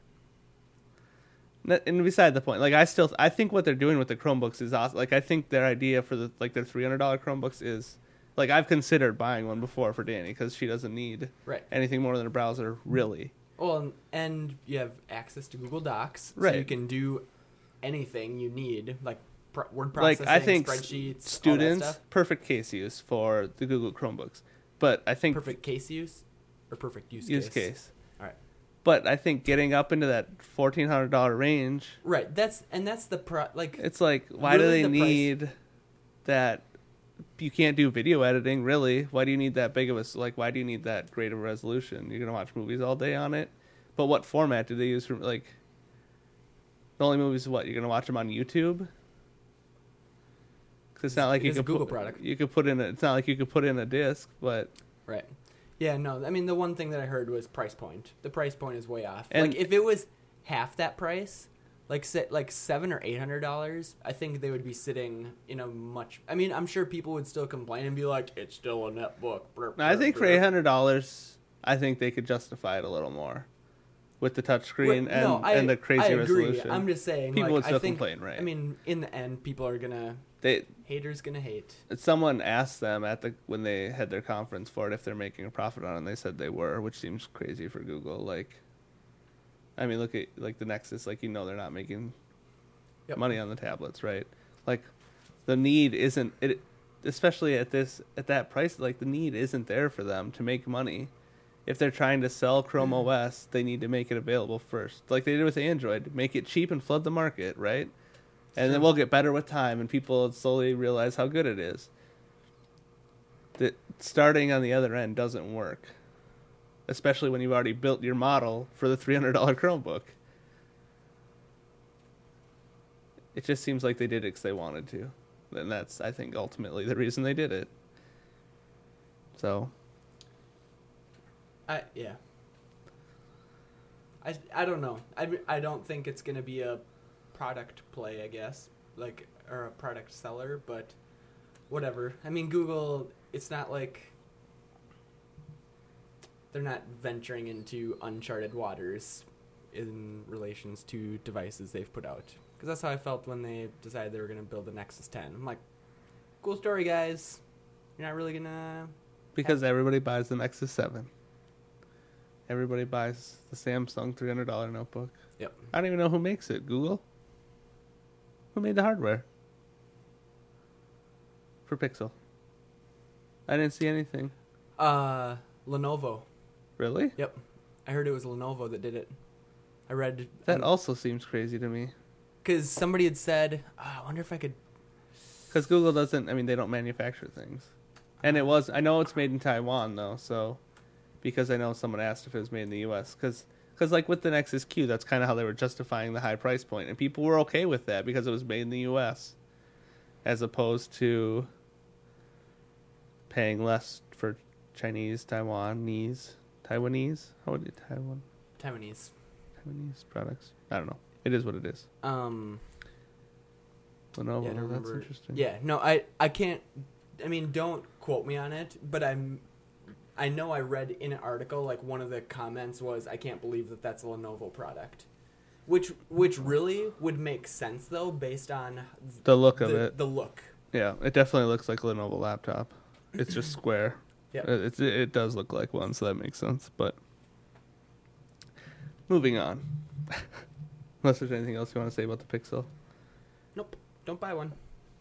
And beside the point, like, I think what they're doing with the Chromebooks is awesome. Like, I think their idea for their $300 Chromebooks is... Like, I've considered buying one before for Danny, because she doesn't need anything more than a browser, really. Well, and you have access to Google Docs, right? So you can do anything you need, like word processing, I think spreadsheets, students, all that stuff. Perfect case use for the Google Chromebooks. But I think perfect case use or perfect use case. All right. But I think getting up into that $1,400 range, right? That's the like. It's like, why do they need that? You can't do video editing, really. Why do you need that big of why do you need that great of a resolution? You're going to watch movies all day on it? But what format do they use for, like, the only movies, what, you're going to watch them on YouTube? Because it's not like you can Google product. It's not like you could put in a disc, but... Right. Yeah, no, I mean, the one thing that I heard was price point. The price point is way off. And, like, if it was half that price... Like $700 or $800, I think they would be sitting in a much... I mean, I'm sure people would still complain and be like, it's still a netbook. I think for $800, I think they could justify it a little more. With the touchscreen and the crazy resolution. I'm just saying. People would still complain, right? I mean, in the end, people are going to... Haters going to hate. Someone asked them when they had their conference for it if they're making a profit on it, and they said they were, which seems crazy for Google. Like... I mean, look at, like, the Nexus. Like, they're not making money on the tablets, right? Like, the need isn't... especially at that price, like, the need isn't there for them to make money. If they're trying to sell Chrome OS, they need to make it available first. Like they did with Android. Make it cheap and flood the market, right? And then we'll get better with time, and people will slowly realize how good it is. That starting on the other end doesn't work. Especially when you've already built your model for the $300 Chromebook. It just seems like they did it because they wanted to. And that's, I think, ultimately the reason they did it. So. Yeah. I don't know. I don't think it's going to be a product play, I guess. Like, or a product seller, but whatever. I mean, Google, it's not like... They're not venturing into uncharted waters in relations to devices they've put out. Because that's how I felt when they decided they were going to build the Nexus 10. I'm like, cool story, guys. You're not really going to... Because everybody buys the Nexus 7. Everybody buys the Samsung $300 notebook. Yep. I don't even know who makes it. Google? Who made the hardware? For Pixel. I didn't see anything. Lenovo. Really? Yep. I heard it was Lenovo that did it. I read... That also seems crazy to me. Because somebody had said, I wonder if I could... Because Google doesn't... I mean, they don't manufacture things. And it was... I know it's made in Taiwan, though, so... Because I know someone asked if it was made in the U.S. Because like, with the Nexus Q, that's kind of how they were justifying the high price point. And people were okay with that because it was made in the U.S. As opposed to paying less for Chinese, Taiwanese... How would you Taiwanese products? I don't know. It is what it is. Lenovo, yeah, that's interesting. Yeah, no, I can't... I mean, don't quote me on it, but I'm I know I read in an article, like, one of the comments was, I can't believe that that's a Lenovo product. Which really would make sense, though, based on the look of it. The look. Yeah, it definitely looks like a Lenovo laptop. It's just square. Yeah. It does look like one, so that makes sense. But moving on. Unless there's anything else you want to say about the Pixel. Nope. Don't buy one.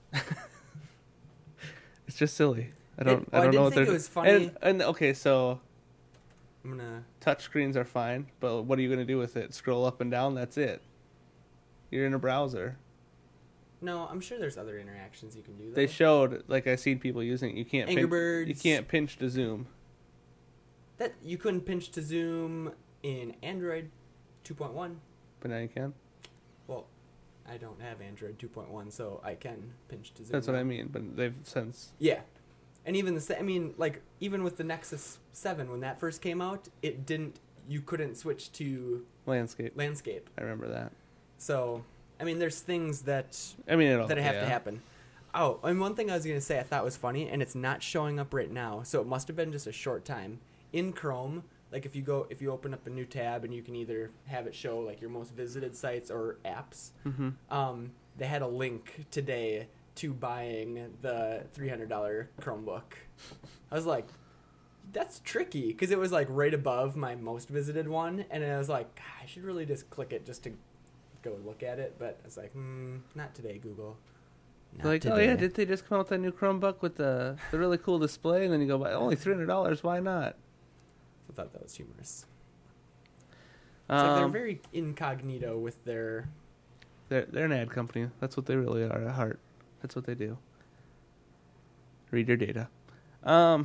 It's just silly. I don't I know didn't what think they're it was funny. And okay, so I'm gonna... touchscreens are fine, but what are you going to do with it? Scroll up and down, that's it. You're in a browser. No, I'm sure there's other interactions you can do, though. They showed, like, I seen people using it. You can't Angry Birds. You can't pinch to zoom. That you couldn't pinch to zoom in Android 2.1. But now you can. Well, I don't have Android 2.1, so I can pinch to zoom. That's what I mean, but they've since... Yeah. And even even with the Nexus 7, when that first came out, it didn't... You couldn't switch to... Landscape. I remember that. So, I mean, there's things that... that have to happen. Oh, and one thing I was going to say I thought was funny, and it's not showing up right now, so it must have been just a short time. In Chrome, like if you open up a new tab and you can either have it show like your most visited sites or apps, they had a link today to buying the $300 Chromebook. I was like, that's tricky, because it was like right above my most visited one, and I was like, I should really just click it just to go look at it, but I was like, not today, Google. Not like, today. oh yeah, did they just come out with that new Chromebook with the really cool display? And then you go, buy only $300, why not? I thought that was humorous. It's like they're very incognito with their... They're an ad company. That's what they really are at heart. That's what they do. Read your data. So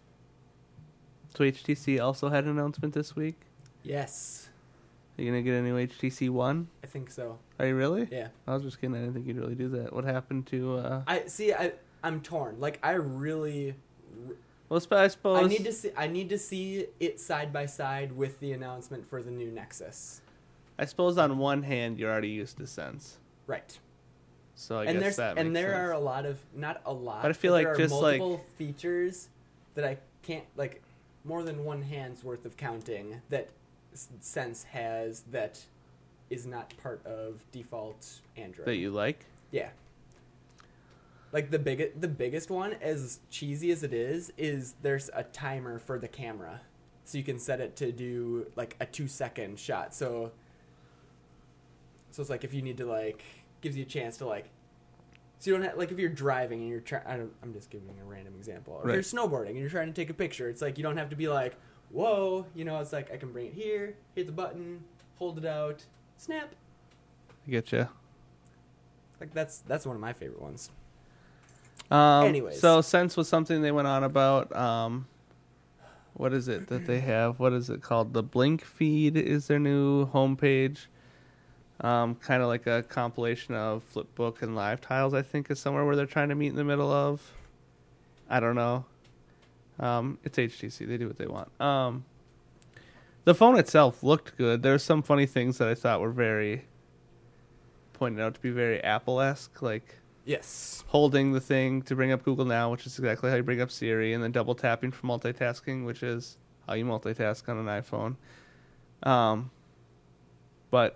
HTC also had an announcement this week. Yes. Are you going to get a new HTC One? I think so. Are you really? Yeah. I was just kidding. I didn't think you'd really do that. What happened to... I'm torn. Like, I really... Well, I suppose... I need to see it side by side with the announcement for the new Nexus. I suppose on one hand, you're already used to Sense. Right. So I guess that makes sense. There are a lot of... Not a lot. But I feel like there just are multiple features that I can't... Like, more than one hand's worth of counting that Sense has that is not part of default Android. That you like? Yeah. Like the biggest one, as cheesy as it is there's a timer for the camera, so you can set it to do like a 2-second shot. So it's like if you need to like gives you a chance to like, so you don't have, like if you're driving and you're I'm just giving a random example. Or right. If you're snowboarding and you're trying to take a picture, it's like you don't have to be like, whoa, it's like I can bring it here, hit the button, hold it out, snap. I get you. Like that's one of my favorite ones. Anyways. So Sense was something they went on about. What is it that they have? What is it called? The Blink feed is their new homepage. Kind of like a compilation of Flipbook and Live Tiles, I think, is somewhere where they're trying to meet in the middle of. I don't know. It's HTC. They do what they want. The phone itself looked good. There were some funny things that I thought were pointed out to be very Apple-esque, like... Yes. Holding the thing to bring up Google Now, which is exactly how you bring up Siri, and then double tapping for multitasking, which is how you multitask on an iPhone. But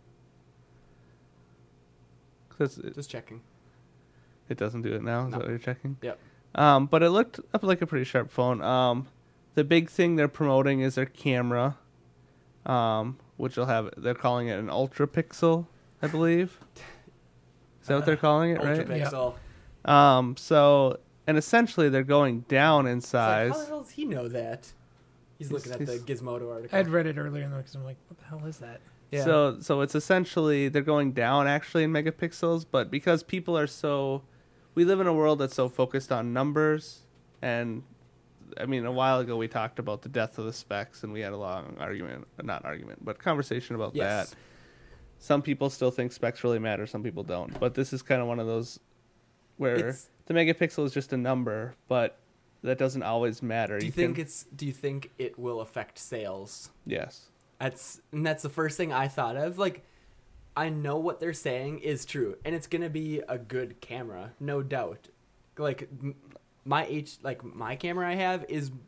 just checking. It doesn't do it now. Is No. that what you're checking? Yep. But it looked up like a pretty sharp phone. The big thing they're promoting is their camera, which they're calling it an ultra pixel, I believe. Is that what they're calling it, right? Ultra pixel. And essentially they're going down in size. How the hell does he know that? He's looking at the Gizmodo article. I'd read it earlier in the week, so I'm like, what the hell is that? Yeah. So it's essentially they're going down actually in megapixels, but because people are we live in a world that's so focused on numbers, and I mean a while ago we talked about the death of the specs, and we had a long conversation about that. Some people still think specs really matter, some people don't. But this is kind of one of those where the megapixel is just a number, but that doesn't always matter. Do you think it will affect sales? Yes. That's the first thing I thought of. Like, I know what they're saying is true, and it's gonna be a good camera, no doubt. Like my camera I have is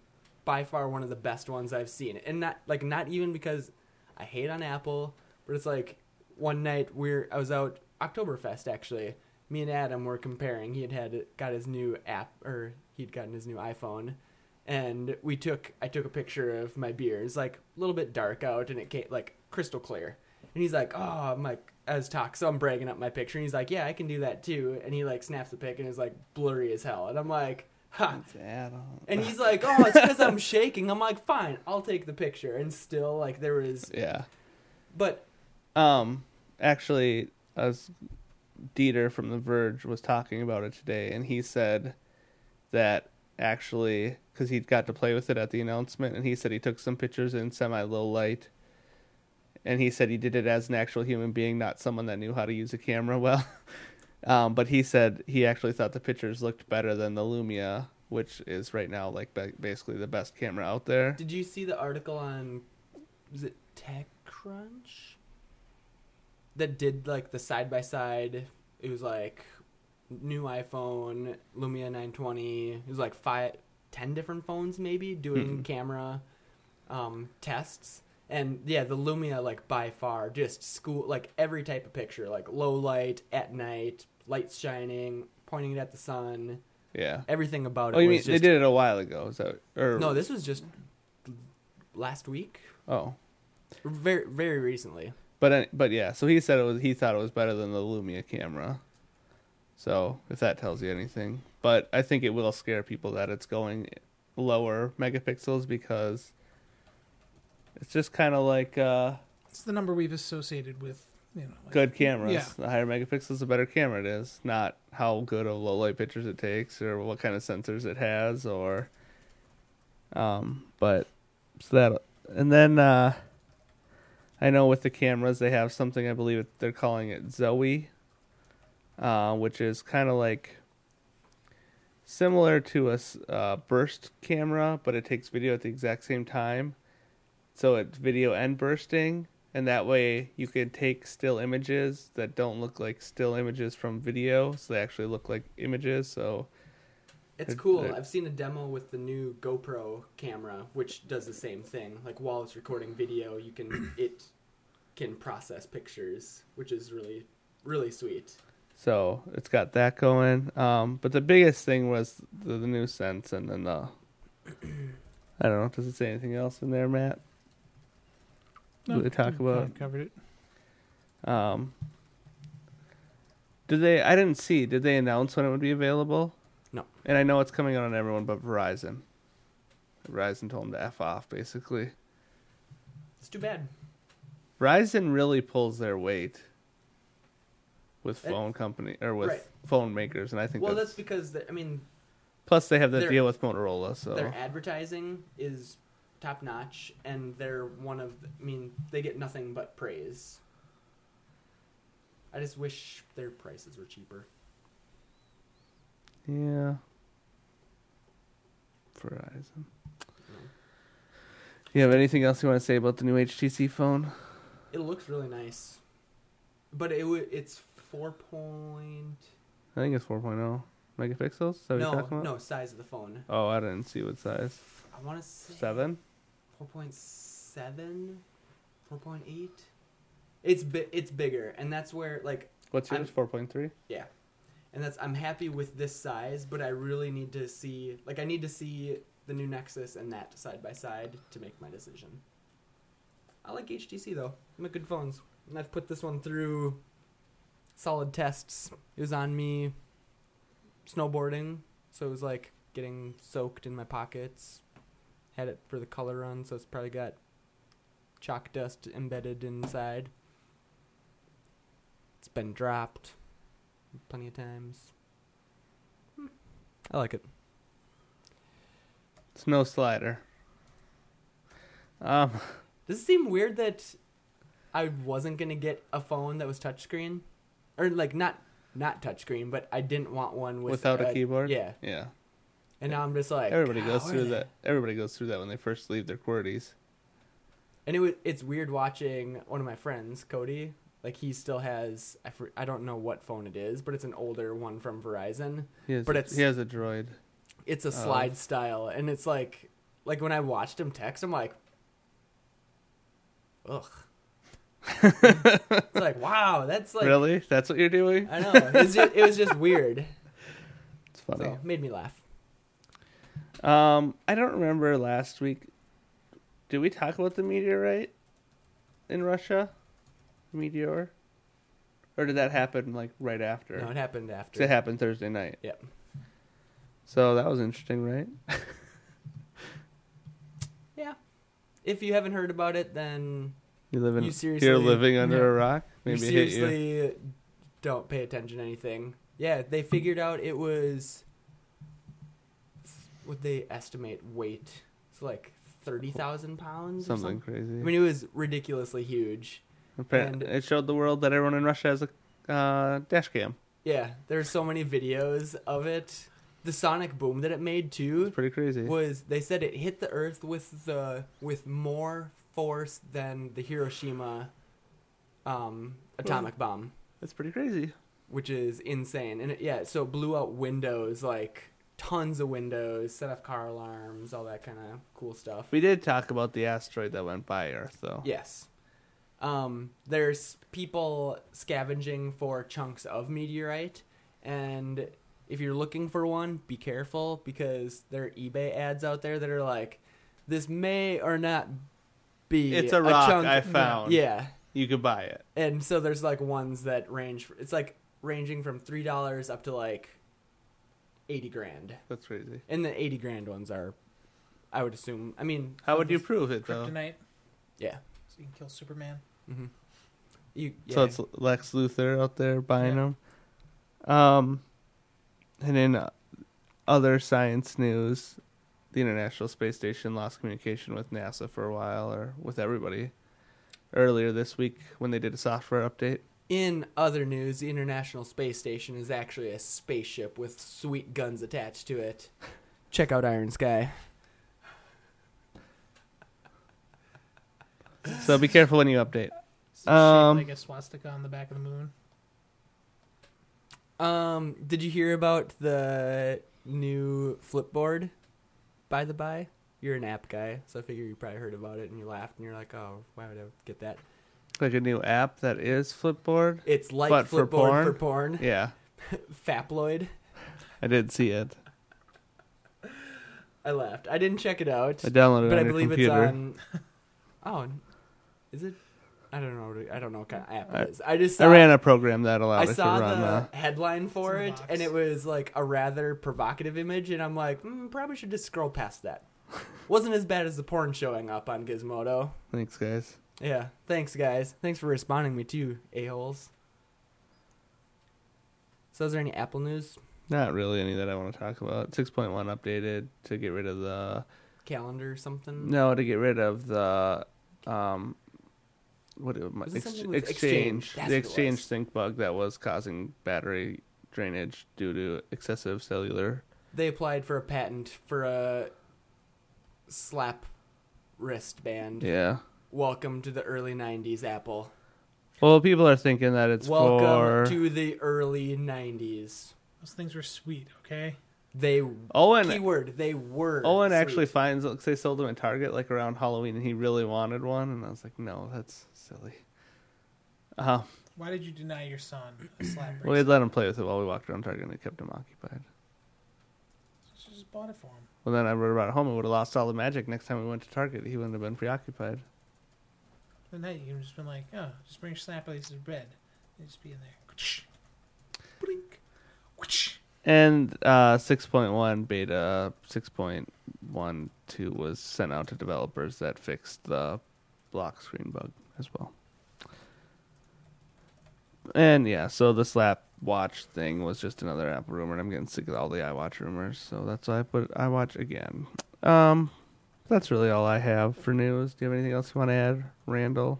by far one of the best ones I've seen. And not even because I hate on Apple, but it's like one night I was out Oktoberfest actually. Me and Adam were comparing. Got his new app, or he'd gotten his new iPhone, and I took a picture of my beer. It's like a little bit dark out, and it came like crystal clear. And he's like, "Oh," I'm like, so I'm bragging up my picture, and he's like, "Yeah, I can do that too." And he like snaps the pic, and it's like blurry as hell. And I'm like, "Ha!" And he's like, "Oh, it's because I'm shaking." I'm like, "Fine, I'll take the picture." And still, like, there was but actually, Dieter from The Verge was talking about it today, and he said that actually, because he got to play with it at the announcement, and he said he took some pictures in semi-low light, and he said he did it as an actual human being, not someone that knew how to use a camera well. But he said he actually thought the pictures looked better than the Lumia, which is right now like basically the best camera out there. Did you see the article on, was it TechCrunch? That did like the side by side. It was like new iPhone, Lumia 920. It was like 10 different phones maybe doing camera tests. And yeah, the Lumia, like by far, just like every type of picture, like low light, at night, lights shining, pointing it at the sun. Yeah, everything about it. Oh, you mean they did it a while ago? No, this was just last week. Oh, very very recently. But yeah, so he said he thought it was better than the Lumia camera. So if that tells you anything, but I think it will scare people that it's going lower megapixels because it's just kind of like it's the number we've associated with like, good cameras. Yeah. The higher megapixels, the better camera it is. Not how good of low light pictures it takes or what kind of sensors it has or but so that, and then I know with the cameras they have something, I believe they're calling it Zoe, which is kind of like similar to a burst camera, but it takes video at the exact same time. So it's video and bursting, and that way you can take still images that don't look like still images from video, so they actually look like images. So it's cool. I've seen a demo with the new GoPro camera, which does the same thing. Like while it's recording video, it can process pictures, which is really, really sweet. So it's got that going. But the biggest thing was the new Sense, and then the I don't know. Does it say anything else in there, Matt? No, do they talk about? Covered it. Did they? I didn't see. Did they announce when it would be available? No. And I know it's coming out on everyone but Verizon. Verizon told them to F off, basically. It's too bad. Verizon really pulls their weight with phone company or with phone makers, and I think that's because plus they have the deal with Motorola, so their advertising is top notch, and they're they get nothing but praise. I just wish their prices were cheaper. Yeah. Verizon. You have anything else you want to say about the new HTC phone? It looks really nice, but it's 4. I think it's 4.0 megapixels. Is that what you're talking about? No, size of the phone. Oh, I didn't see what size. I want to say 7, 4.7, 4.8. It's bigger, and that's where like. What's yours? 4.3. Yeah, and I'm happy with this size, but I really need to see the new Nexus and that side by side to make my decision. I like HTC though. They make good phones, and I've put this one through solid tests. It was on me snowboarding, so it was like getting soaked in my pockets. Had it for the color run, so it's probably got chalk dust embedded inside. It's been dropped plenty of times. I like it. It's no slider. Does it seem weird that I wasn't gonna get a phone that was touchscreen, or like not touchscreen, but I didn't want one without a keyboard? Yeah. Yeah. And now I'm just like, everybody goes through that. Everybody goes through that when they first leave their QWERTYs. And it's weird watching one of my friends, Cody. Like he still has, I don't know what phone it is, but it's an older one from Verizon. He has a Droid. It's a slide style, and it's like like when I watched him text, I'm like, ugh. It's like, wow, that's like really? That's what you're doing? I know. It was just weird. It's funny. So, made me laugh. I don't remember last week. Did we talk about the meteorite in Russia? Meteor? Or did that happen like right after? No, it happened after. It happened Thursday night. Yep. So that was interesting, right? Yeah. If you haven't heard about it, then You're seriously living under a rock? Maybe you it hit you. seriously don't pay attention to anything. Yeah, they figured out it was what they estimate weight. It's like 30,000 pounds. Something or crazy. I mean, it was ridiculously huge. And it showed the world that everyone in Russia has a dash cam. Yeah, there's so many videos of it. The sonic boom that it made too It's pretty crazy. was they said it hit the earth with more force than the Hiroshima atomic bomb, That's pretty crazy. which is insane. And so it blew out windows, like tons of windows, set off car alarms, all that kind of cool stuff. We did talk about the asteroid that went by Earth, though. Yes. There's people scavenging for chunks of meteorite, and if you're looking for one, be careful, because there are eBay ads out there that are like, this may or not be It's a rock chunk I found. Yeah. You could buy it. And so there's like ones that it's like ranging from $3 up to like 80 grand. That's crazy. And the 80 grand ones are, I would assume, I mean, How would you prove it, though? Kryptonite, yeah. so you can kill Superman. Mm-hmm. So it's Lex Luthor out there buying Yeah. them. And in other science news, the International Space Station lost communication with NASA for a while, or with everybody, earlier this week when they did a software update. In other news, the International Space Station is actually a spaceship with sweet guns attached to it. Check out Iron Sky. So be careful when you update. It's shaped like a swastika on the back of the moon. Did you hear about the new Flipboard? By the by, you're an app guy, so I figure you probably heard about it and you laughed and you're like, "Oh, why would I get that?" Like a new app that is Flipboard. It's like But for Flipboard porn? for porn. Yeah, Faploid. I did see it. I laughed. I didn't check it out, I downloaded it but I on your believe computer. it's on. Oh, is it? I don't know. I don't know what kind of app it is. I just saw, I ran a program that allowed I it to saw run. the headline for It's in it, the box. and it was like a rather provocative image, and I'm like, probably should just scroll past that. Wasn't as bad as the porn showing up on Gizmodo. Thanks, guys. Yeah, thanks guys. Thanks for responding me too, a-holes. So is there any Apple news? Not really any that I want to talk about. 6.1 updated to get rid of the... Calendar or something? No, to get rid of the... Was it something with Exchange. That's The what it Exchange was. sync bug that was causing battery drainage due to excessive cellular... They applied for a patent for a slap wristband. Yeah. Welcome to the early 90s, Apple. Well, people are thinking that it's Welcome for... to the early 90s. Those things were sweet, okay? They Owen were Owen sweet. actually finds... They sold them at Target like around Halloween, and he really wanted one, and I was like, no, that's silly. Why did you deny your son a slap Well, we'd let him play with it while we walked around Target, and it kept him occupied. You just bought it for him. Well, then I would have brought it home and would have lost all the magic next time we went to Target. He wouldn't have been preoccupied. Then hey, you could have just been like, oh, just bring your slap laces to bed. And just be in there. Blink. And 6.1 beta 6.12 was sent out to developers that fixed the block screen bug as well. And yeah, so the slap watch thing was just another Apple rumor, and I'm getting sick of all the iWatch rumors, so that's why I put iWatch again. That's really all I have for news. Do you have anything else you want to add, Randall?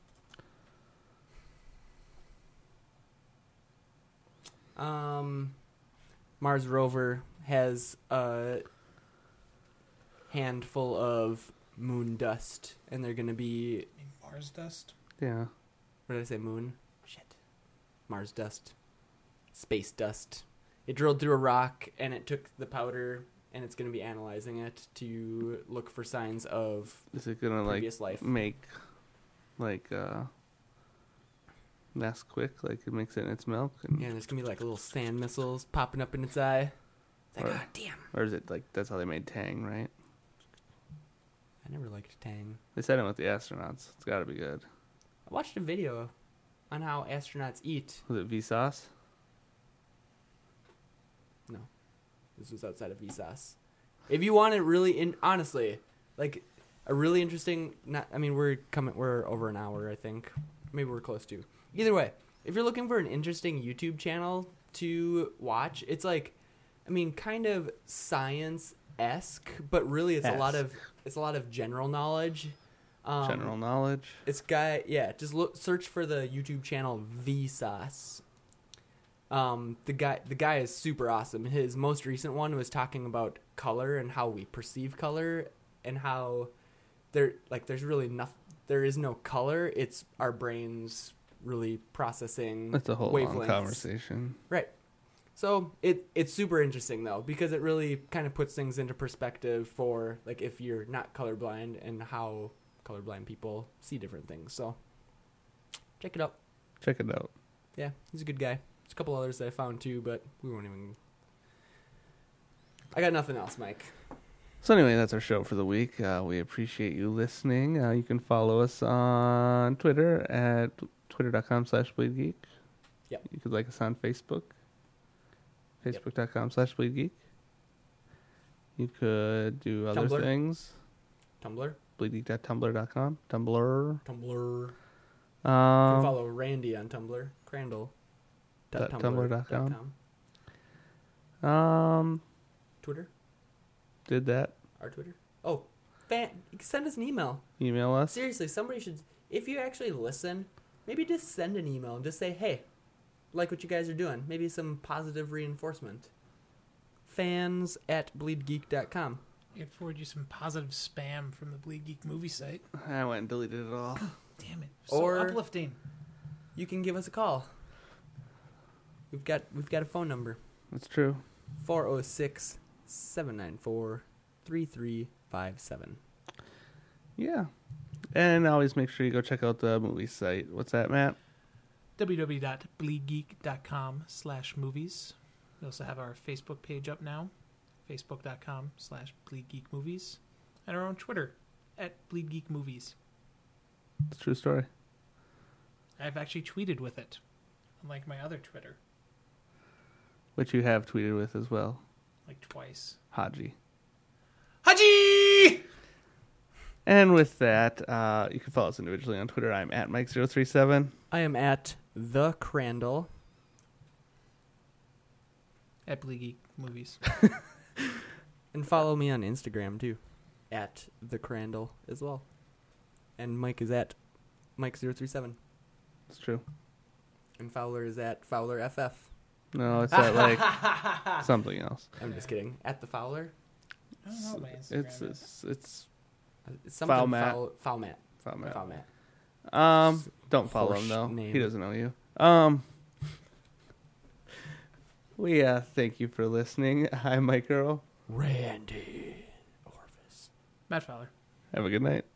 Mars rover has a handful of moon dust, and they're gonna be... Mars dust? Yeah. What did I say? Moon? Shit. Mars dust. Space dust. It drilled through a rock, and it took the powder and it's going to be analyzing it to look for signs of Is it gonna previous life. make like Nesquik, like it makes it in its milk? And, Yeah, there's going to be like little sand missiles popping up in its eye. It's like, Or- God damn. or is it like that's how they made Tang, right? I never liked Tang. They said it with the astronauts. It's got to be good. I watched a video on how astronauts eat. Was it Vsauce? No, this was outside of Vsauce. If you want it really, honestly, like a really interesting. We're over an hour, I think. Maybe we're close to. Either way, if you're looking for an interesting YouTube channel to watch, it's like, kind of science-esque, but really it's a lot of general knowledge. General knowledge. Just search for the YouTube channel Vsauce. The guy is super awesome. His most recent one was talking about color and how we perceive color, and how there is no color. It's our brains really processing. That's a whole wavelengths. long conversation. Right. So it's super interesting though, because it really kind of puts things into perspective for like if you're not colorblind and how colorblind people see different things. So check it out. Check it out. Yeah, he's a good guy. There's a couple others that I found too, but we won't even. I got nothing else, Mike. So anyway, that's our show for the week. We appreciate you listening. You can follow us on Twitter at twitter.com/bleedgeek. Yep. You could like us on Facebook. Facebook.com/bleedgeek. You could do other Tumblr. things. Tumblr. Bleedgeek.tumblr.com. Tumblr. Tumblr. You can Um, follow Randy on Tumblr. Crandall. .tumblr.com. Twitter. Did that. Our Twitter. Oh, send us an email. Email us. Seriously, somebody should. If you actually listen, maybe just send an email and just say, "Hey, like what you guys are doing." Maybe some positive reinforcement. fans@bleedgeek.com. I'd forward you some positive spam from the Bleed Geek movie site. I went and deleted it all. Damn it. So Or- uplifting. You can give us a call. We've got a phone number. That's true. 406-794-3357. Yeah. And always make sure you go check out the movie site. What's that, Matt? www.bleedgeek.com/movies. We also have our Facebook page up now, facebook.com/bleedgeekmovies, and our own Twitter @bleedgeekmovies. It's a true story. I've actually tweeted with it, unlike my other Twitter, Which you have tweeted with as well. like twice. Haji. Haji! And with that, you can follow us individually on Twitter. I'm at Mike037. I am at the Crandall. @bleedgeekmovies. And follow me on Instagram too. At the Crandall as well. And Mike is at Mike037. It's true. And Fowler is at FowlerFF. No, it's at like something else. I'm just kidding. At the Fowler? I don't know what my Instagram is. It's It's something Foulmat. Foulmat. Foulmat. Foulmat. Don't follow him Forced though. name. He doesn't know you. We thank you for listening. I'm Mike Earl. Randy Orvis. Matt Fowler. Have a good night.